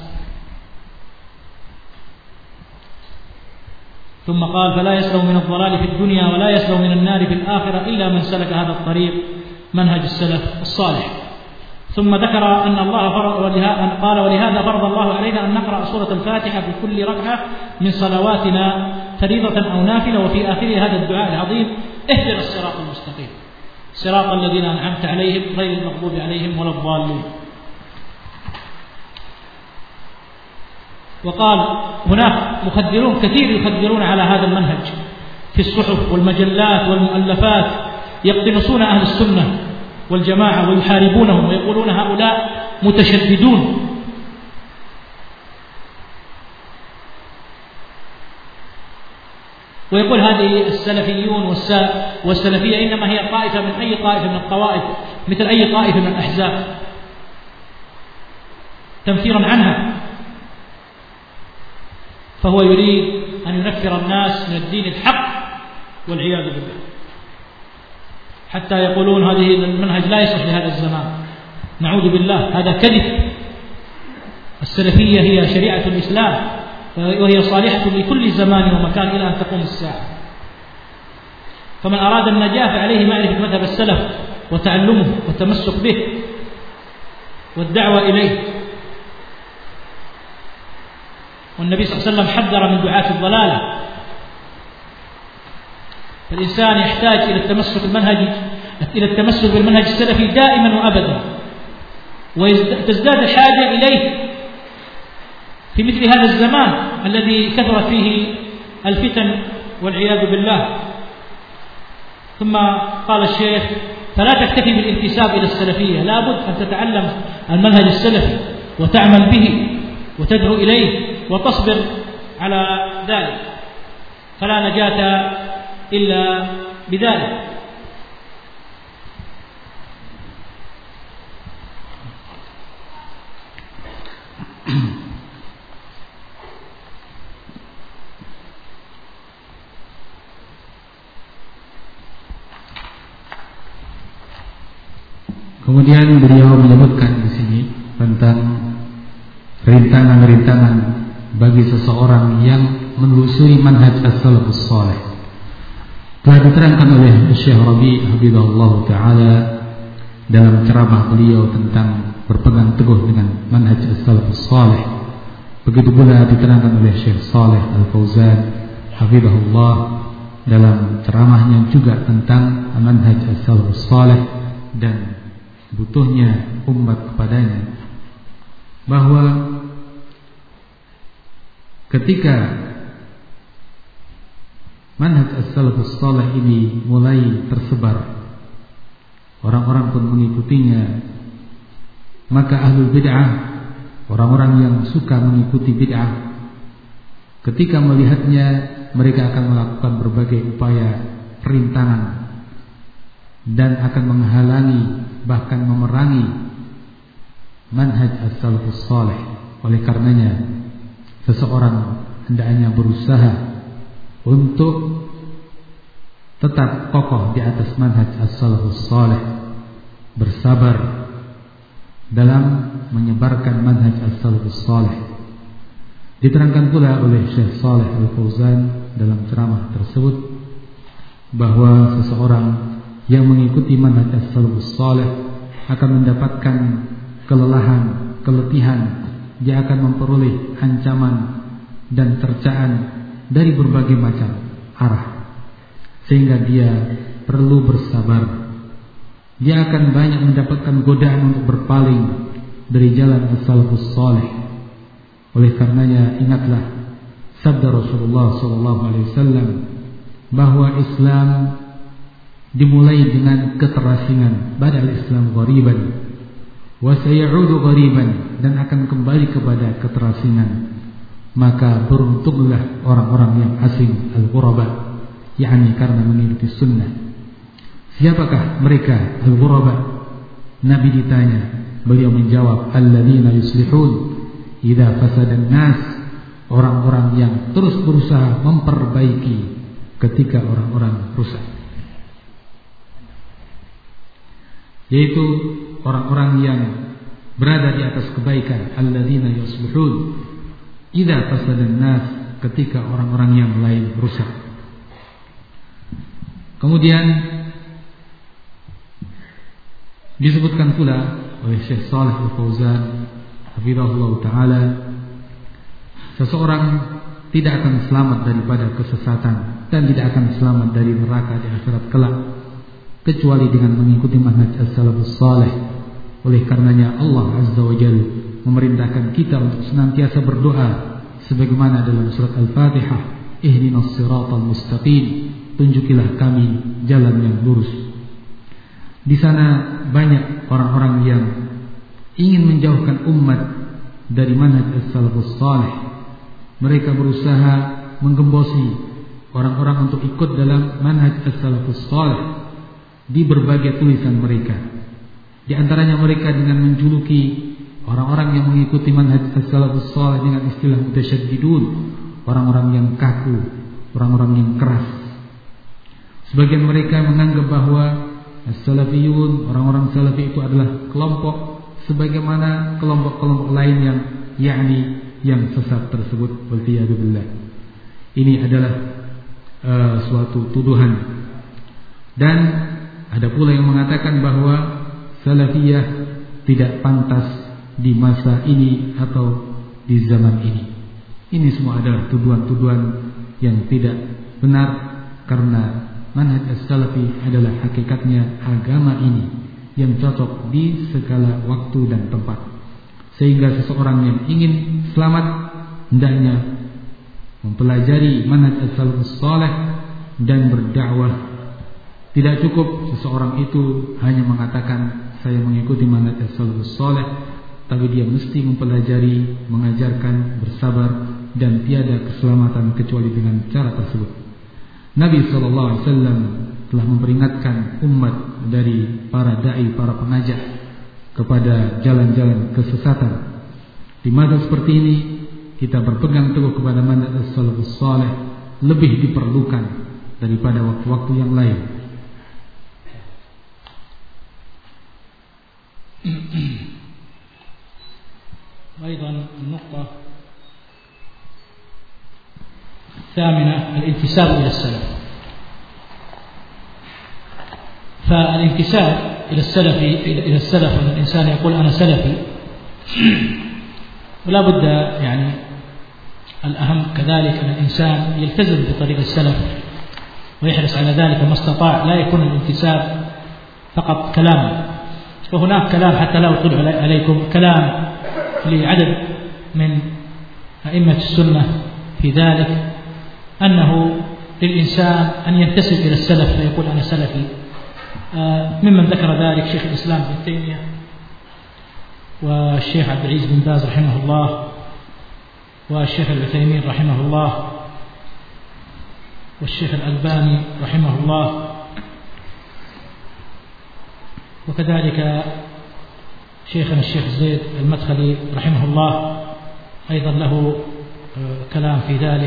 [SPEAKER 2] ثم قال فلا يسلم من الضلال في الدنيا ولا يسلم من النار في الآخرة إلا من سلك هذا الطريق منهج السلف الصالح. ثم ذكر أن الله فرض ولهذا قال ولهذا فرض الله علينا أن نقرأ سورة الفاتحة في كل ركعة من صلواتنا فريضة أو نافلة، وفي آخرها هذا الدعاء العظيم ihdinas siratal mustaqim siratal ladzina an'amta 'alaihim ghairil maghdubi 'alaihim waladdallin. وقال هناك مخدرون كثير يخدرون على هذا المنهج في الصحف والمجلات والمؤلفات، يقتنصون أهل السنة والجماعة ويحاربونهم ويقولون هؤلاء متشددون. ويقول هذه السلفيون والسلفية إنما هي طائفة من أي طائفة من الطوائف، مثل أي طائفة من الأحزاب، تنفيرا عنها. فهو يريد أن ينفر الناس من الدين الحق والعياذ بالله، حتى يقولون هذه المنهج لا يصلح لهذا الزمان. نعوذ بالله، هذا كذب. السلفية هي شريعة الإسلام وهي صالحة لكل زمان ومكان إلى أن تقوم الساعة. فمن أراد النجاة فعليه معرفة مذهب السلف وتعلمه والتمسك به والدعوة إليه. والنبي صلى الله عليه وسلم حذر من دعاة الضلالة. فالإنسان يحتاج إلى التمسك بالمنهج إلى التمسك بالمنهج السلفي دائما وأبدا، وتزداد الحاجة إليه في مثل هذا الزمان الذي كثرت فيه الفتن والعياذ بالله. ثم قال الشيخ: فلا تكتفي بالانتساب إلى السلفية، لا بد أن تتعلم المنهج السلفي وتعمل به وتدعو إليه وتصبر على ذلك، فلا نجاة إلا بذلك.
[SPEAKER 3] Kemudian beliau menyebutkan di sini tentang rintangan-rintangan bagi seseorang yang menelusuri manhaj as-salafus salih. Telah diterangkan oleh Syekh Rabi' hafizahullah taala dalam ceramah beliau tentang berpegang teguh dengan manhaj as-salafus salih. Begitu pula diterangkan oleh Syekh Shalih Al-Fauzan hafizahullah dalam ceramahnya juga tentang manhaj as-salafus salih dan butuhnya umat kepadanya, bahwa ketika manhaj as-salafus salih ini mulai tersebar, orang-orang pun mengikutinya, maka ahlul bid'ah, orang-orang yang suka mengikuti bid'ah, ketika melihatnya mereka akan melakukan berbagai upaya perintangan dan akan menghalangi bahkan memerangi manhaj as-salafus salih. Oleh karenanya seseorang hendaknya berusaha untuk tetap kokoh di atas manhaj as-salafus salih, bersabar dalam menyebarkan manhaj as-salafus salih. Diterangkan pula oleh Syekh Shalih Al-Fauzan dalam ceramah tersebut bahwa seseorang yang mengikuti manhaj as-salafus salih akan mendapatkan kelelahan, keletihan, dia akan memperoleh ancaman dan cercaan dari berbagai macam arah, sehingga dia perlu bersabar. Dia akan banyak mendapatkan godaan untuk berpaling dari jalan as-salafus salih. Oleh karenanya ingatlah sabda Rasulullah sallallahu alaihi wasallam bahwa Islam dimulai dengan keterasingan, badal Islam ghariban wa sayaudu ghariban, dan akan kembali kepada keterasingan. Maka beruntunglah orang-orang yang asing, al-ghuraba, yakni karena mengikuti sunnah. Siapakah mereka al-ghuraba? Nabi ditanya, beliau menjawab, alladzina yuslihun idza fasadan nas, orang-orang yang terus berusaha memperbaiki ketika orang-orang rusak, yaitu orang-orang yang berada di atas kebaikan. Alladzina yuslihun idza fasadan nas, ketika orang-orang yang lain rusak. Kemudian disebutkan pula oleh Syekh Shalih Al-Fauzan hafizahullah taala, seseorang tidak akan selamat daripada kesesatan dan tidak akan selamat dari neraka di akhirat kelak kecuali dengan mengikuti manhaj as-salafus salih. Oleh karenanya Allah Azza wa Jalla memerintahkan kita untuk senantiasa berdoa sebagaimana dalam surat Al-Fatihah, ihdinas siratal mustaqim, tunjukilah kami jalan yang lurus. Di sana banyak orang-orang yang ingin menjauhkan umat dari manhaj as-salafus salih. Mereka berusaha menggembosi orang-orang untuk ikut dalam manhaj as-salafus salih di berbagai tulisan mereka. Di antaranya mereka dengan menjuluki orang-orang yang mengikuti manhaj as-salafus salih dengan istilah mutasyaddidun, orang-orang yang kaku, orang-orang yang keras. Sebagian mereka menganggap bahwa as-salafiyun, orang-orang salafi itu adalah kelompok sebagaimana kelompok-kelompok lain yang yakni yang sesat tersebut. Waliyadzubillah. Ini adalah uh, suatu tuduhan. Dan ada pula yang mengatakan bahwa salafiyah tidak pantas di masa ini atau di zaman ini. Ini semua adalah tuduhan-tuduhan yang tidak benar, karena manhaj as-salafi adalah hakikatnya agama ini yang cocok di segala waktu dan tempat. Sehingga seseorang yang ingin selamat hendaknya mempelajari manhaj as-salafus salih dan berdakwah. Tidak cukup seseorang itu hanya mengatakan saya mengikuti manhaj as-salafus salih, tapi dia mesti mempelajari, mengajarkan, bersabar, dan tiada keselamatan kecuali dengan cara tersebut. Nabi sallallahu alaihi wasallam telah memperingatkan umat dari para dai, para pengajak kepada jalan-jalan kesesatan. Di masa seperti ini kita berpegang teguh kepada manhaj as-salafus salih lebih diperlukan daripada waktu-waktu yang lain.
[SPEAKER 2] أيضا النقطة الثامنة الانتساب إلى السلف. فالانتساب إلى السلف إلى السلف أن الإنسان يقول أنا سلفي، ولا بد يعني الأهم كذلك أن الإنسان يلتزم بطريق السلف ويحرص على ذلك ما استطاع، لا يكون الانتساب فقط كلاما. وهناك كلام حتى لا أطلع عليكم كلام لعدد من أئمة السنة في ذلك، أنه للإنسان أن ينتسب إلى السلف فيقول أنا سلفي. ممن ذكر ذلك شيخ الإسلام ابن تيمية والشيخ عبد العزيز بن باز رحمه الله والشيخ العثيمين رحمه الله والشيخ الألباني رحمه الله، وكذلك شيخنا الشيخ زيد المدخلي رحمه الله أيضا له كلام في ذلك،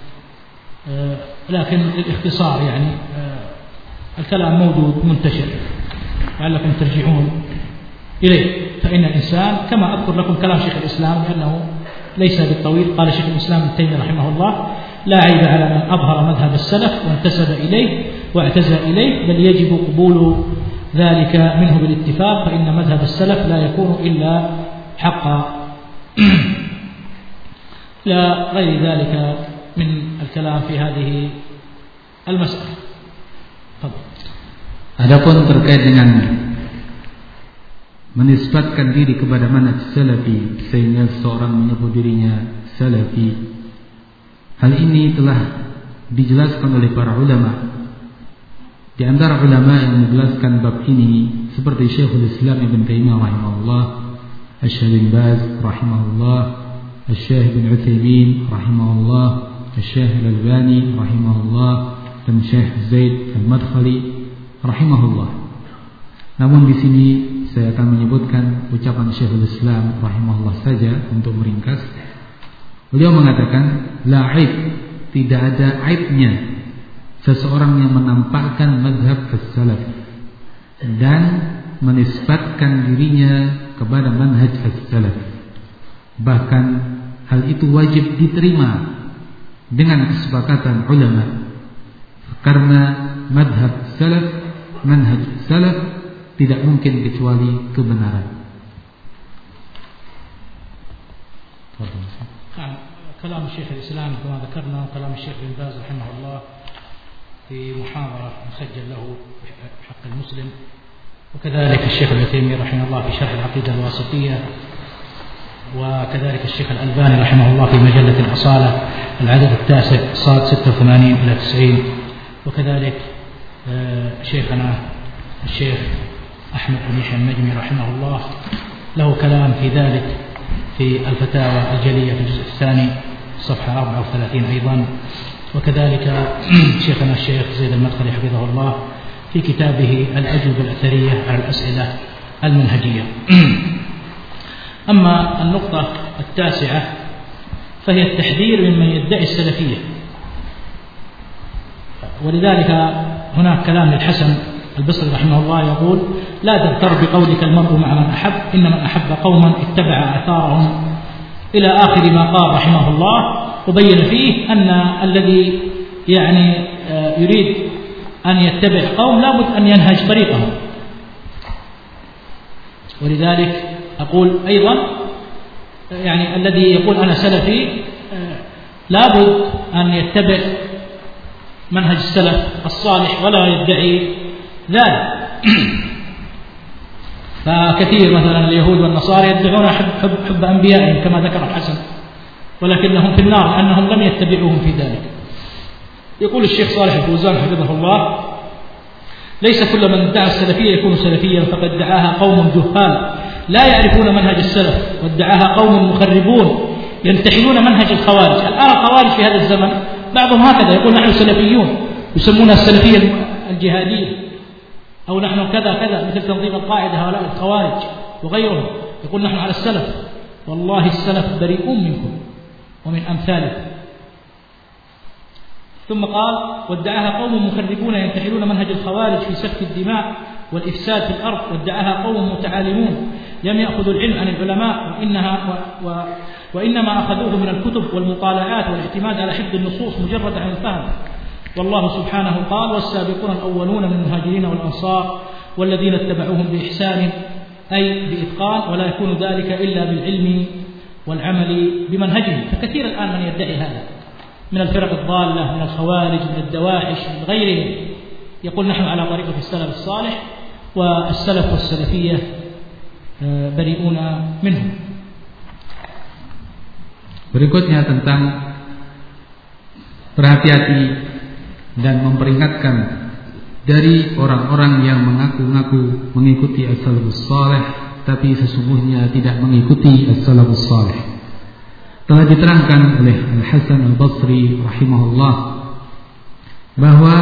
[SPEAKER 2] لكن للاختصار يعني الكلام موجود منتشر لعلكم ترجعون إليه. فإن الإنسان كما أذكر لكم كلام شيخ الإسلام لأنه ليس بالطويل، قال شيخ الإسلام ابن تيمية رحمه الله لا عيب على من أظهر مذهب السلف وانتسب إليه واعتزى إليه، بل يجب قبول ذلك منه بالاتفاق، فإن مذهب السلف لا يكون إلا حقا. لا غير ذلك من الكلام في هذه المسألة. طبعا.
[SPEAKER 3] Adapun terkait dengan menisbatkan diri kepada manhaj salafi sehingga seorang menyebut dirinya salafi, hal ini telah dijelaskan oleh para ulama. Di antara ulama yang menjelaskan bab ini seperti Syekhul Islam Ibn Taimiyah rahimahullah, Asy-Syaikh bin Baz rahimahullah, Asy-Syaikh bin Utsaimin rahimahullah, Asy-Syaikh Al-Albani rahimahullah, dan Syekh Zaid Al-Madkhali rahimahullah. Namun di sini saya akan menyebutkan ucapan Syekhul Islam rahimahullah saja untuk meringkas. Beliau mengatakan, la aib, tidak ada aibnya seseorang yang menampakkan mazhab as-salaf dan menisbatkan dirinya kepada manhaj as-salaf. Bahkan hal itu wajib diterima dengan kesepakatan ulama, karena mazhab salaf, manhaj salaf tidak mungkin kecuali kebenaran.
[SPEAKER 2] كلام الشيخ الإسلام كما ذكرنا وكلام الشيخ بن باز رحمه الله في محاضرة مسجل له حق المسلم، وكذلك الشيخ العثيمين رحمه الله في شرح العقيدة الواسطية، وكذلك الشيخ الألباني رحمه الله في مجلة الأصالة العدد التاسع صاد ستة وثمانين إلى تسعين، وكذلك شيخنا الشيخ أحمد بن يحيى النجمي رحمه الله له كلام في ذلك في الفتاوى الجلية في الجزء الثاني صفحة أربعة وثلاثين أيضا، وكذلك شيخنا الشيخ زيد المدخلي حفظه الله في كتابه الأجوبة الأثرية على الأسئلة المنهجية. أما النقطة التاسعة فهي التحذير ممن يدعي السلفية، ولذلك هناك كلام للحسن البصري رحمه الله يقول: لا تغتر بقولك المرء مع من أحب، إن من أحب قوما اتبع آثارهم، إلى آخر ما قال رحمه الله، وبين فيه أن الذي يعني يريد أن يتبع قوم لابد أن ينهج طريقهم. ولذلك أقول أيضا يعني الذي يقول أنا سلفي لابد أن يتبع منهج السلف الصالح ولا يدعي ذلك. فكثير مثلا اليهود والنصارى يدعون حب, حب, حب أنبيائهم كما ذكر الحسن، ولكنهم في النار لأنهم لم يتبعوهم في ذلك. يقول الشيخ صالح الفوزان حفظه الله: ليس كل من ادعى السلفية يكون سلفيا، فقد دعاها قوم جهال لا يعرفون منهج السلف، وادعاها قوم مخربون ينتحلون منهج الخوارج. الآن الخوارج في هذا الزمن بعضهم هكذا يقول: نحن سلفيون، يسمونها السلفية الجهادية، أو نحن كذا كذا، مثل تنظيم القاعدة هؤلاء الخوارج وغيرهم، يقول نحن على السلف. والله السلف بريئون منكم ومن أمثالكم. ثم قال: وادعاها قوم مخربون ينتحلون منهج الخوارج في سفك الدماء والإفساد في الأرض، وادعاها قوم متعالمون لم يأخذوا العلم عن العلماء، وإنها و و وإنما أخذوه من الكتب والمطالعات والاعتماد على حفظ النصوص مجرد عن الفهم. والله سبحانه قال: والسابقون الأولون من المهاجرين والأنصار والذين اتبعوهم بإحسان، أي بإتقان، ولا يكون ذلك إلا بالعلم والعمل بمنهجهم. فكثير الآن من يدعي هذا من الفرق الضالة، من الخوارج، من الدواعش، من غيرهم، يقول نحن على طريقة السلف الصالح، والسلف والسلفية بريئون منهم.
[SPEAKER 3] Berikutnya tentang berhati-hati dan memperingatkan dari orang-orang yang mengaku-ngaku mengikuti as-salafus salih tapi sesungguhnya tidak mengikuti as-salafus salih. Telah diterangkan oleh Al-Hasan Al-Basri rahimahullah bahwa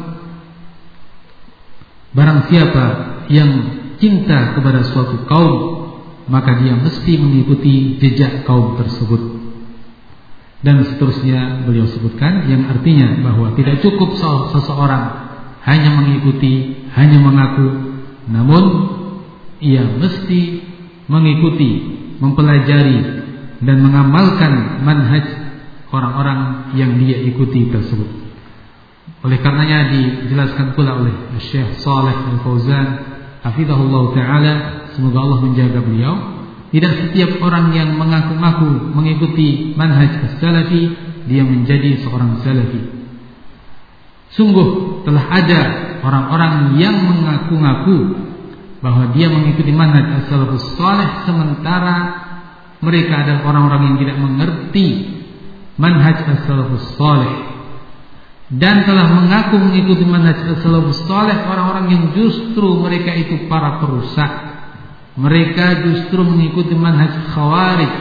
[SPEAKER 3] barang siapa yang cinta kepada suatu kaum, maka dia mesti mengikuti jejak kaum tersebut. Dan seterusnya beliau sebutkan, yang artinya bahwa tidak cukup seseorang hanya mengikuti, hanya mengaku, namun ia mesti mengikuti, mempelajari dan mengamalkan manhaj orang-orang yang dia ikuti tersebut. Oleh karenanya dijelaskan pula oleh Syekh Shalih Al-Fauzan hafizahullah taala, semoga Allah menjaga beliau, tidak setiap orang yang mengaku-ngaku mengikuti manhaj as-salafi dia menjadi seorang salafi. Sungguh telah ada orang-orang yang mengaku-ngaku bahwa dia mengikuti manhaj as-salafus salih, sementara mereka adalah orang-orang yang tidak mengerti manhaj as-salafus salih, dan telah mengaku mengikuti manhaj as-salafus salih orang-orang yang justru mereka itu para perusak. Mereka justru mengikuti manhaj khawarij,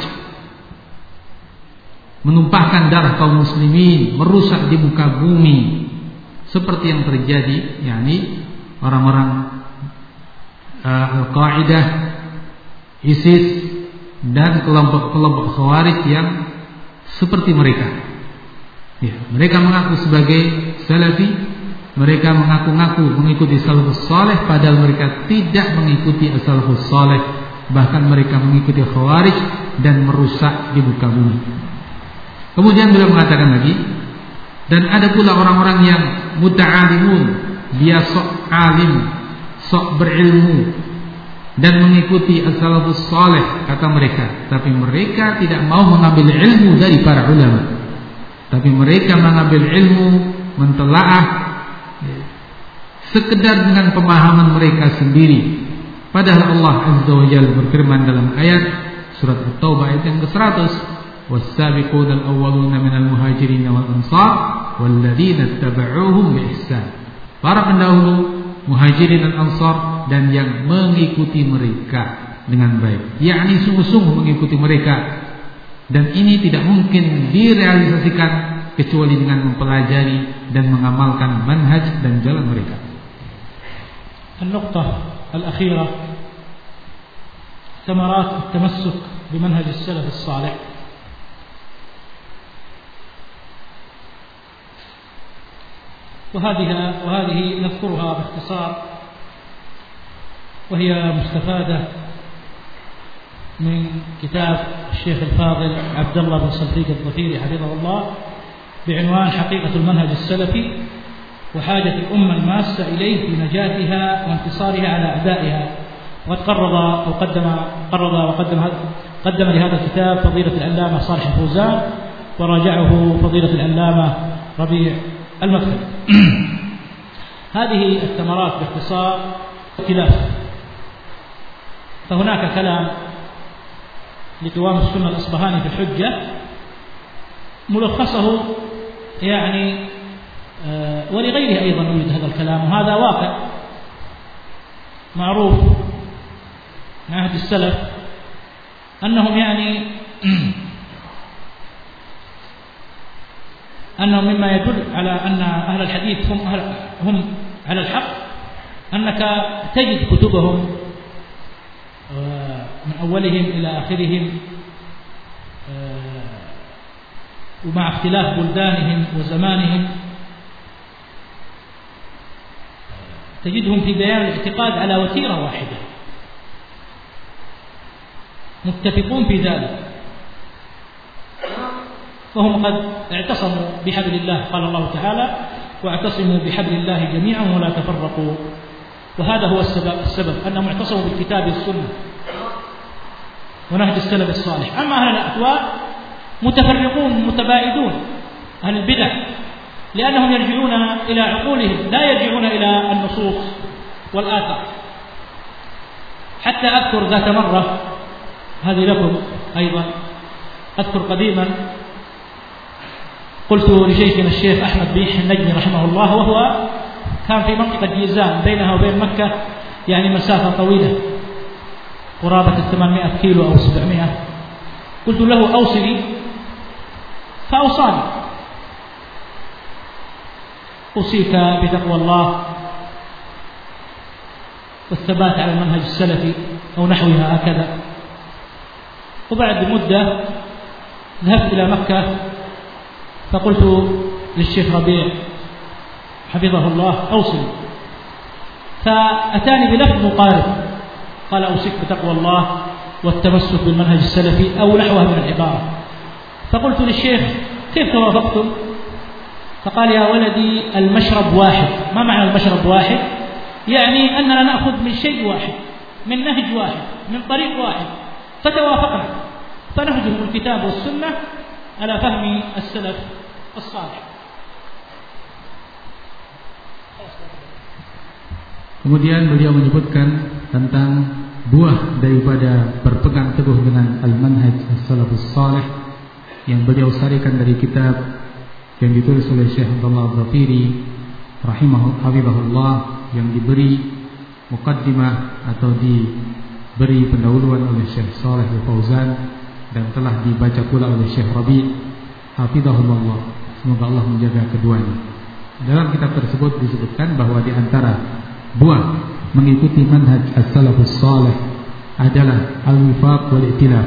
[SPEAKER 3] menumpahkan darah kaum muslimin, merusak di muka bumi, seperti yang terjadi yakni orang-orang uh, Al-Qa'idah, ISIS dan kelompok-kelompok khawarij yang seperti mereka. Ya, mereka mengaku sebagai salafi, mereka mengaku-ngaku mengikuti salafus salih, padahal mereka tidak mengikuti salafus salih, bahkan mereka mengikuti khawarij dan merusak di muka bumi. Kemudian beliau mengatakan lagi, dan ada pula orang-orang yang muta'alimun, dia sok alim, sok berilmu dan mengikuti as-salafus salih kata mereka, tapi mereka tidak mau mengambil ilmu dari para ulama, tapi mereka mengambil ilmu, mentelaah sekedar dengan pemahaman mereka sendiri. Padahal Allah Azza wa Jalla berfirman dalam ayat surat At-Taubah ayat yang ke-seratus, "Was-sabiquna al-awwaluna minal muhajirin wal ansar walladzina ittaba'uuhum bi ihsan." Para pendahulu muhajirin dan ansar dan yang mengikuti mereka dengan baik, yakni sungguh-sungguh mengikuti mereka. Dan ini tidak mungkin direalisasikan kecuali dengan mempelajari dan mengamalkan manhaj dan jalan mereka.
[SPEAKER 2] النقطة الأخيرة ثمرات التمسك بمنهج السلف الصالح. وهذه وهذه نذكرها باختصار، وهي مستفادة من كتاب الشيخ الفاضل عبد الله بن صديق الظفيري حفظه الله بعنوان حقيقة المنهج السلفي وحاجة الأمة الماسة إليه في نجاتها وانتصارها على أعدائها. وقد قرض أو قدم قرض وقدم قدم لهذا الكتاب فضيلة العلامة صالح الفوزان، وراجعه فضيلة العلامة ربيع المدخلي. هذه الثمرات باختصار اختلاف. فهناك كلام لقوام السنة الأصبهاني في الحجة ملخصه يعني آه ولغيره أيضا يوجد هذا الكلام، وهذا واقع معروف من عهد السلف أنهم يعني أنه مما يدل على أن أهل الحديث هم, أهل هم على الحق أنك تجد كتبهم من أولهم إلى آخرهم ومع اختلاف بلدانهم وزمانهم تجدهم في بيان الاعتقاد على وتيرة واحدة، متفقون في ذلك، فهم قد اعتصموا بحبل الله. قال الله تعالى: واعتصموا بحبل الله جميعا ولا تفرقوا. وهذا هو السبب, السبب أنهم اعتصموا بالكتاب والسنة ونهج السلف الصالح. أما أهل الأهواء متفرقون متباعدون، أهل البدع، لأنهم يرجعون إلى عقولهم لا يرجعون إلى النصوص والآثار. حتى أذكر ذات مرة، هذه لكم أيضا، أذكر قديما قلت لشيخنا الشيخ أحمد بيح النجمي رحمه الله، وهو كان في منطقة جيزان بينها وبين مكة يعني مسافة طويلة قرابة الثمانمائة كيلو أو سبعمائة. قلت له: أوصني، فأوصاني: أوصيك بتقوى الله والثبات على المنهج السلفي أو نحوها هكذا. وبعد مدة ذهبت إلى مكة فقلت للشيخ ربيع حفظه الله: أوصني. فأتاني بلفظ مقارب، قال: أوصيك بتقوى الله والتمسك بالمنهج السلفي أو نحوها من العبارة. فقلت للشيخ: كيف توافقتم؟ فقال: يا ولدي المشرب واحد. ما معنى المشرب واحد؟ يعني أننا نأخذ من شيء واحد، من نهج واحد، من طريق واحد، فتوافقنا، فنهجه الكتاب والسنة على فهم السلف الصالح.
[SPEAKER 3] Kemudian beliau menyebutkan tentang buah daripada berpegang teguh dengan al-manhaj as-salafus salih yang beliau sarikan dari kitab yang ditulis oleh Syekh Abdullah Al-Dhafiri rahimahullah, yang diberi muqaddimah atau diberi pendahuluan oleh Syekh Shalih Al-Fauzan dan telah dibaca pula oleh Syekh Rabi' hafizahullah. Semoga Allah menjaga keduanya. Dalam kitab tersebut disebutkan bahwa di antara buah mengikuti manhaj as-salafus salih adalah al-wifaq wal i'tilaf,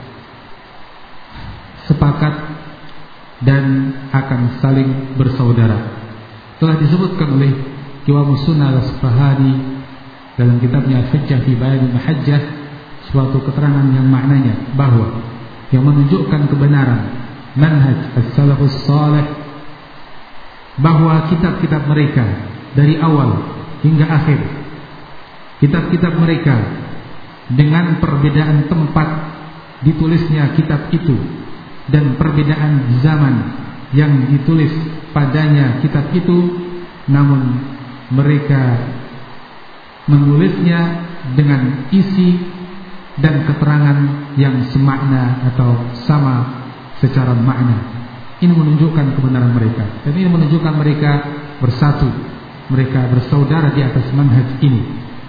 [SPEAKER 3] sepakat dan akan saling bersaudara. Telah disebutkan oleh Qiwamus Sunnah al-Asbahani dalam kitabnya Al-Hujjah fi Bayan al-Mahajjah suatu keterangan yang maknanya bahwa yang menunjukkan kebenaran manhaj as-salafus salih, bahwa kitab-kitab mereka dari awal hingga akhir, kitab-kitab mereka dengan perbedaan tempat ditulisnya kitab itu dan perbedaan zaman yang ditulis padanya kitab itu, namun mereka menulisnya dengan isi dan keterangan yang semakna atau sama secara makna. Ini menunjukkan kebenaran mereka, dan ini menunjukkan mereka bersatu, mereka bersaudara di atas manhaj ini.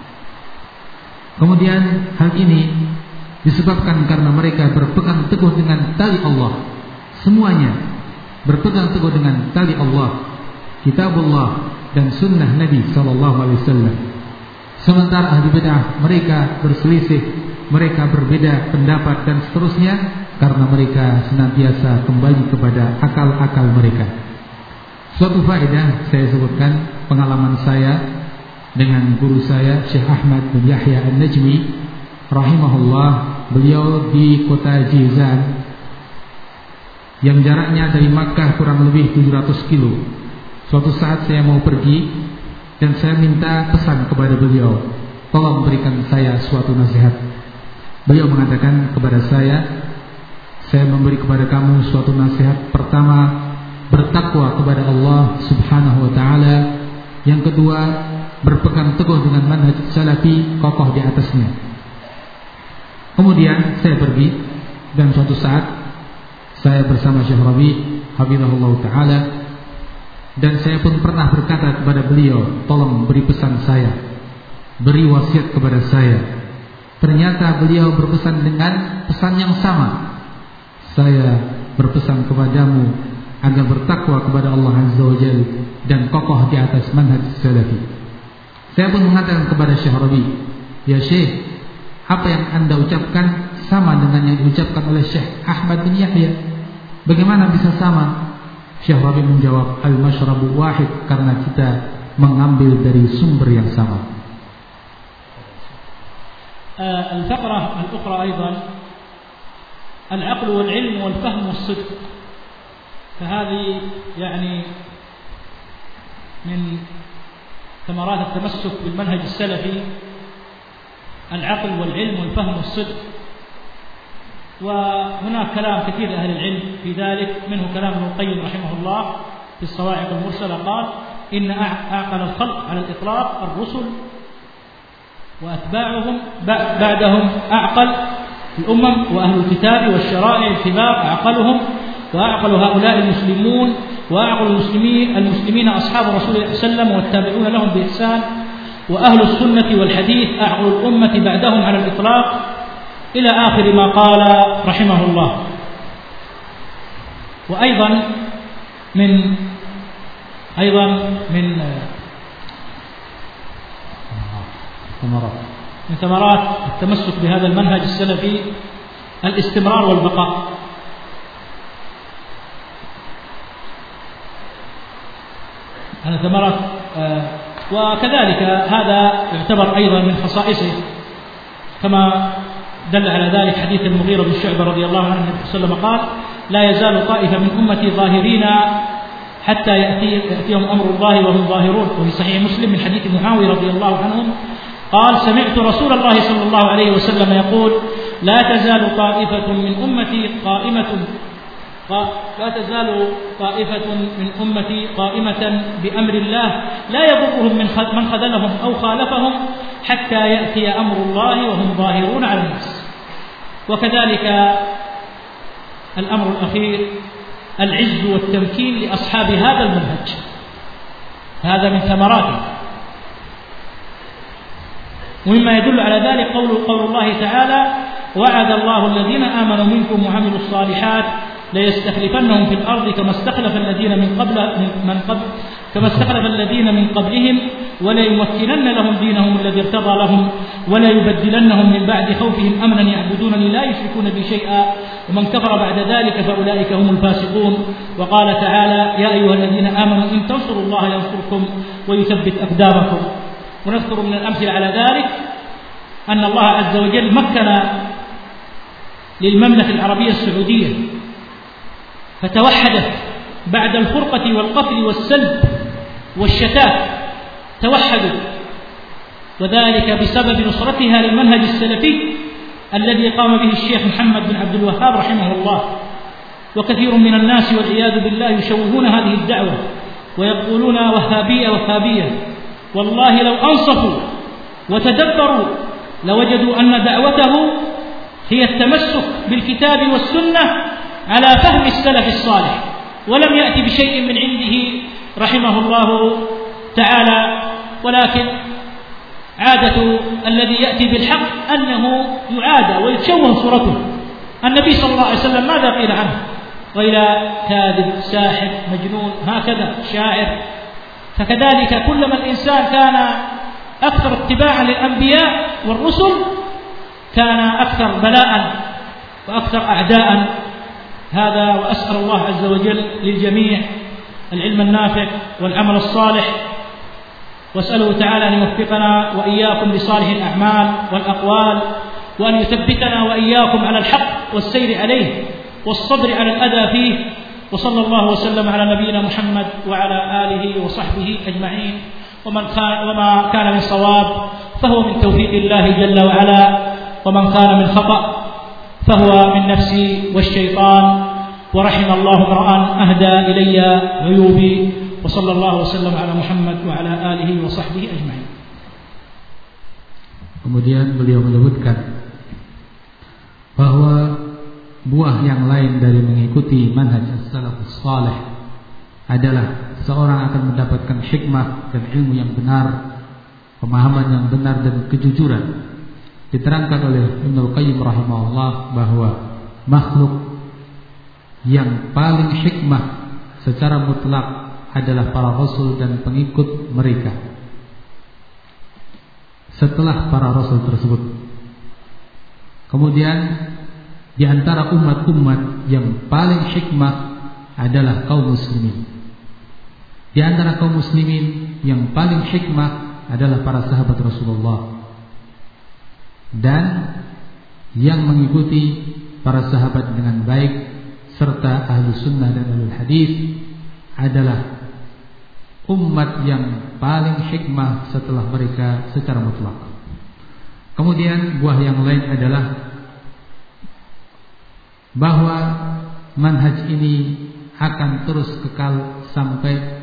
[SPEAKER 3] Kemudian hal ini disebabkan karena mereka berpegang teguh dengan tali Allah. Semuanya berpegang teguh dengan tali Allah, kitabullah dan sunnah Nabi sallallahu alaihi wasallam. Sementara ahli bid'ah mereka berselisih, mereka berbeda pendapat dan seterusnya karena mereka senantiasa kembali kepada akal-akal mereka. Suatu faedah saya sebutkan pengalaman saya dengan guru saya Syekh Ahmad bin Yahya An-Najmi rahimahullah. Beliau di kota Jizan yang jaraknya dari Makkah kurang lebih tujuh ratus kilo. Suatu saat saya mau pergi dan saya minta pesan kepada beliau, tolong berikan saya suatu nasihat. Beliau mengatakan kepada saya, saya memberi kepada kamu suatu nasihat. Pertama, bertakwa kepada Allah subhanahu wa ta'ala. Yang kedua, berpegang teguh dengan manhaj salafi, kokoh di atasnya. Kemudian saya pergi, dan suatu saat saya bersama Syekh Rabi hafizahullah ta'ala, dan saya pun pernah berkata kepada beliau, tolong beri pesan saya, beri wasiat kepada saya. Ternyata beliau berpesan dengan pesan yang sama. Saya berpesan kepadamu agar bertakwa kepada Allah Azza wa Jalla dan kokoh di atas manhaj salafi. Saya pun mengatakan kepada Syekh Rabi, ya Syekh, apa yang anda ucapkan sama dengan yang diucapkan oleh Syekh Ahmad bin Yahya. Bagaimana bisa sama? Syekh Rabi menjawab, al-mashrabu wahid, karena kita mengambil dari sumber yang sama.
[SPEAKER 2] الفقرة الأخرى أيضا العقل والعلم والفهم والصدق، فهذه يعني من ثمرات التمسك بالمنهج السلفي، العقل والعلم والفهم والصدق. وهناك كلام كثير لأهل العلم في ذلك، منه كلام ابن القيم رحمه الله في الصواعق المرسلة، قال إن أعقل الخلق على الإطلاق الرسل وأتباعهم بعدهم أعقل الأمم وأهل الكتاب والشرائع الكبار أعقلهم، وأعقل هؤلاء المسلمون وأعقل المسلمين المسلمين أصحاب رسول الله صلى الله عليه وسلم والتابعون لهم بإحسان، وأهل السنة والحديث أعقل الأمة بعدهم على الإطلاق، إلى آخر ما قال رحمه الله. وأيضا من أيضا من من ثمرات التمسك بهذا المنهج السلفي الاستمرار والبقاء. هذا ثمرات، وكذلك هذا يعتبر أيضا من خصائصه، كما دل على ذلك حديث المغيرة بن شعبة رضي الله عنه النبي صلى الله عليه وسلم قال: لا يزال طائفة من أمتي ظاهرين حتى يأتي يأتيهم أمر الله وهم ظاهرون. وفي صحيح مسلم من حديث معاوية رضي الله عنهم قال: سمعت رسول الله صلى الله عليه وسلم يقول: لا تزال طائفة من أمتي قائمة لا تزال طائفة من أمتي قائمة بأمر الله لا يضرهم من من خذلهم أو خالفهم حتى يأتي أمر الله وهم ظاهرون على الناس. وكذلك الأمر الأخير العز والتمكين لأصحاب هذا المنهج، هذا من ثمراته. ومما يدل على ذلك قول قول الله تعالى: وعد الله الذين آمنوا منكم وعملوا الصالحات ليستخلفنهم في الأرض كما استخلف الذين من قبل من قبل كما استخلف الذين من قبلهم وليمكنن لهم دينهم الذي ارتضى لهم وليبدلنهم من بعد خوفهم أمنا يعبدونني لا يشركون بي شيئا ومن كفر بعد ذلك فأولئك هم الفاسقون. وقال تعالى: يا أيها الذين آمنوا إن تنصروا الله ينصركم ويثبت أقدامكم. ونذكر من الأمثلة على ذلك أن الله عز وجل مكن للمملكة العربية السعودية فتوحدت بعد الفرقة والقتل والسلب والشتات، توحدوا، وذلك بسبب نصرتها للمنهج السلفي الذي قام به الشيخ محمد بن عبد الوهاب رحمه الله. وكثير من الناس والعياذ بالله يشوهون هذه الدعوة ويقولون وهابية وهابية، والله لو أنصفوا وتدبروا لوجدوا أن دعوته هي التمسك بالكتاب والسنة على فهم السلف الصالح، ولم يأتي بشيء من عنده رحمه الله تعالى، ولكن عادة الذي يأتي بالحق أنه يعادى ويتشوه صورته. النبي صلى الله عليه وسلم ماذا قيل عنه؟ قيل كاذب، ساحر، مجنون، هكذا شاعر. فكذلك كلما الإنسان كان أكثر اتباعا للأنبياء والرسل كان أكثر بلاء وأكثر أعداء. هذا وأسأل الله عز وجل للجميع العلم النافع والعمل الصالح، وأسأله تعالى أن يوفقنا وإياكم لصالح الأعمال والأقوال، وأن يثبتنا وإياكم على الحق والسير عليه والصبر على الأذى فيه. وصلى الله وسلم على نبينا محمد وعلى آله وصحبه أجمعين. ومن كان وما كان من صواب فهو من توفيق الله جل وعلا، ومن كان من خطأ فهو من نفسي والشيطان، ورحم الله امرأ أهدى إلي عيوبي. وصلى الله وسلم على محمد وعلى آله وصحبه أجمعين.
[SPEAKER 3] Kemudian beliau menyebutkan bahwa buah yang lain dari mengikuti manhaj as-salafus salih adalah seorang akan mendapatkan hikmah dan ilmu yang benar, pemahaman yang benar dan kejujuran. Diterangkan oleh Ibnu Qayyim rahimahullah bahwa makhluk yang paling hikmah secara mutlak adalah para rasul dan pengikut mereka setelah para rasul tersebut. Kemudian di antara umat-umat yang paling hikmah adalah kaum muslimin. Di antara kaum muslimin yang paling hikmah adalah para sahabat Rasulullah. Dan yang mengikuti para sahabat dengan baik serta ahlu sunnah dan ahlu hadis adalah umat yang paling hikmah setelah mereka secara mutlak. Kemudian buah yang lain adalah bahwa manhaj ini akan terus kekal sampai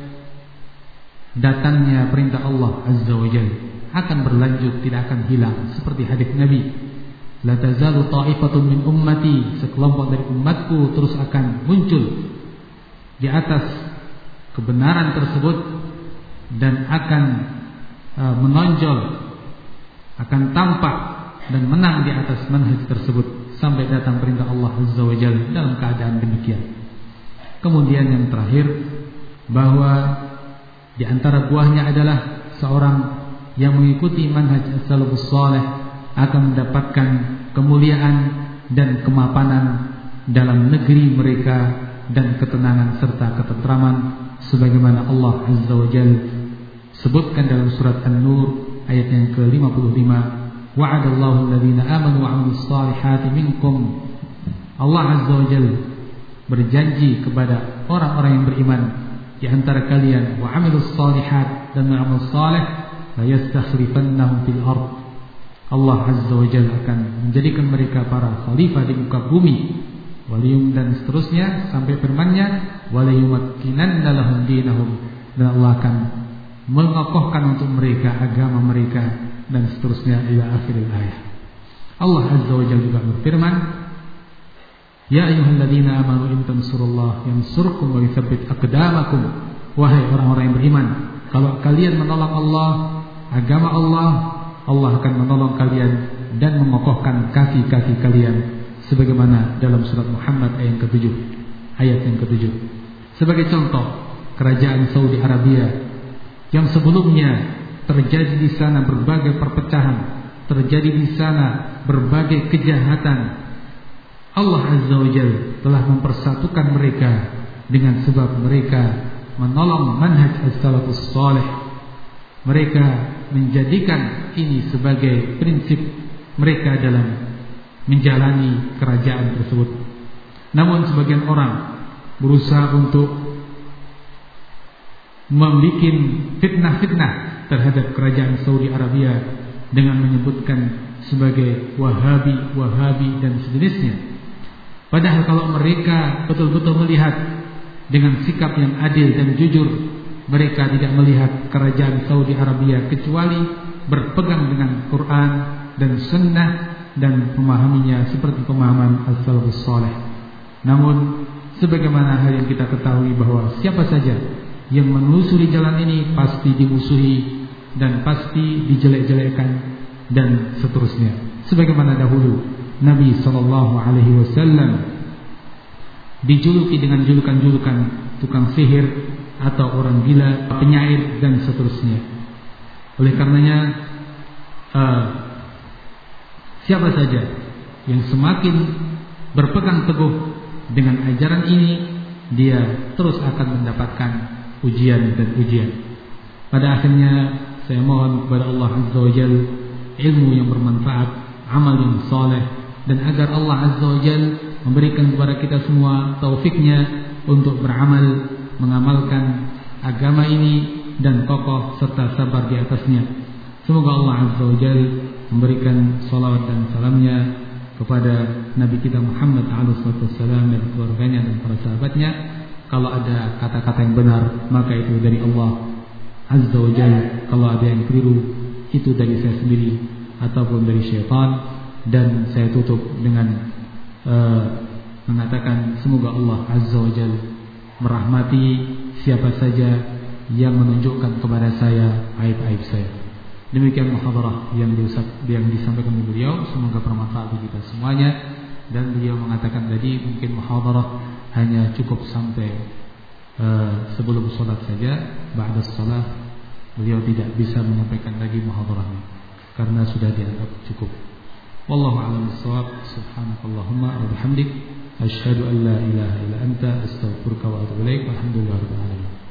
[SPEAKER 3] datangnya perintah Allah Azza wa Jalla, akan berlanjut, tidak akan hilang. Seperti hadis Nabi, la tazalu ta'ifatun min ummati, sekelompok dari umatku terus akan muncul di atas kebenaran tersebut dan akan uh, menonjol, akan tampak dan menang di atas manhaj tersebut sampai datang perintah Allah Azza wa Jalla dalam keadaan demikian. Kemudian yang terakhir, bahwa di antara buahnya adalah seorang yang mengikuti manhaj as-salafus salih akan mendapatkan kemuliaan dan kemapanan dalam negeri mereka dan ketenangan serta ketentraman, sebagaimana Allah Azza wa Jalla sebutkan dalam surat An-Nur ayat yang ke lima puluh lima, wa'adallahu alladhina amanu wa 'amilus salihati minkum. Allah Azza wa Jalla berjanji kepada orang-orang yang beriman di antara kalian, wa 'amilus salihat, dan beramal saleh, la yastakhlifannahum fil ard. Allah Azza wa Jalla akan menjadikan mereka para khalifah di muka bumi. Waliyum, dan seterusnya sampai firman-Nya, walayumakkinanna lahum dinahum, dan Allah akan mengokohkan untuk mereka agama mereka, dan seterusnya ila akhiril ayat. Allah Azza wa Jalla juga berfirman, ya ayyuhalladzina amanu in tansurullah yansurkum wa yutsabbit aqdamakum. Wahai orang-orang yang beriman, kalau kalian menolong Allah, agama Allah, Allah akan menolong kalian dan mengokohkan kaki-kaki kalian, sebagaimana dalam surat Muhammad ayat yang ketujuh, ayat yang ketujuh. Sebagai contoh, kerajaan Saudi Arabia yang sebelumnya terjadi di sana berbagai perpecahan, terjadi di sana berbagai kejahatan, Allah Azza wa Jalla telah mempersatukan mereka dengan sebab mereka menolong manhaj as-salafus salih. Mereka menjadikan ini sebagai prinsip mereka dalam menjalani kerajaan tersebut. Namun sebagian orang berusaha untuk membuat fitnah-fitnah terhadap kerajaan Saudi Arabia dengan menyebutkan sebagai Wahabi, Wahabi dan sejenisnya. Padahal kalau mereka betul-betul melihat dengan sikap yang adil dan jujur mereka tidak melihat kerajaan Saudi Arabia kecuali berpegang dengan Quran dan Sunnah dan memahaminya seperti pemahaman as-salafus saleh. Namun sebagaimana hal yang kita ketahui bahwa siapa saja yang menelusuri jalan ini pasti dimusuhi dan pasti dijelek-jelekkan dan seterusnya. Sebagaimana dahulu Nabi sallallahu alaihi wasallam dijuluki dengan julukan-julukan tukang sihir atau orang gila, penyair dan seterusnya. Oleh karenanya uh, siapa saja yang semakin berpegang teguh dengan ajaran ini, dia terus akan mendapatkan ujian dan ujian. Pada akhirnya saya mohon kepada Allah Azza wa Jalla ilmu yang bermanfaat, amal yang saleh, dan agar Allah Azza wa Jalla memberikan kepada kita semua taufiknya untuk beramal, mengamalkan agama ini dan kokoh serta sabar di atasnya. Semoga Allah Azza wa Jalla memberikan salawat dan salamnya kepada Nabi kita Muhammad alaihi wasallam dan keluarganya dan para sahabatnya. Kalau ada kata-kata yang benar, maka itu dari Allah Azza wa Jalla. Kalau ada yang keliru, itu dari saya sendiri ataupun dari syaitan. Dan saya tutup dengan uh, mengatakan semoga Allah Azza wa Jalla merahmati siapa saja yang menunjukkan kepada saya aib-aib saya. Demikian muhadarah yang, yang disampaikan oleh beliau, semoga bermanfaat bagi kita semuanya. Dan beliau mengatakan tadi mungkin muhadarah hanya cukup sampai uh, sebelum sholat saja. Ba'da sholat beliau tidak bisa menyampaikan lagi muhadarahnya karena sudah dianggap cukup. Wallahu a'lam bissawab. Subhanakallahumma wa bihamdik asyhadu an la ilaha illa anta astaghfiruka wa atubu ilaik. Walhamdulillahirabbil alamin.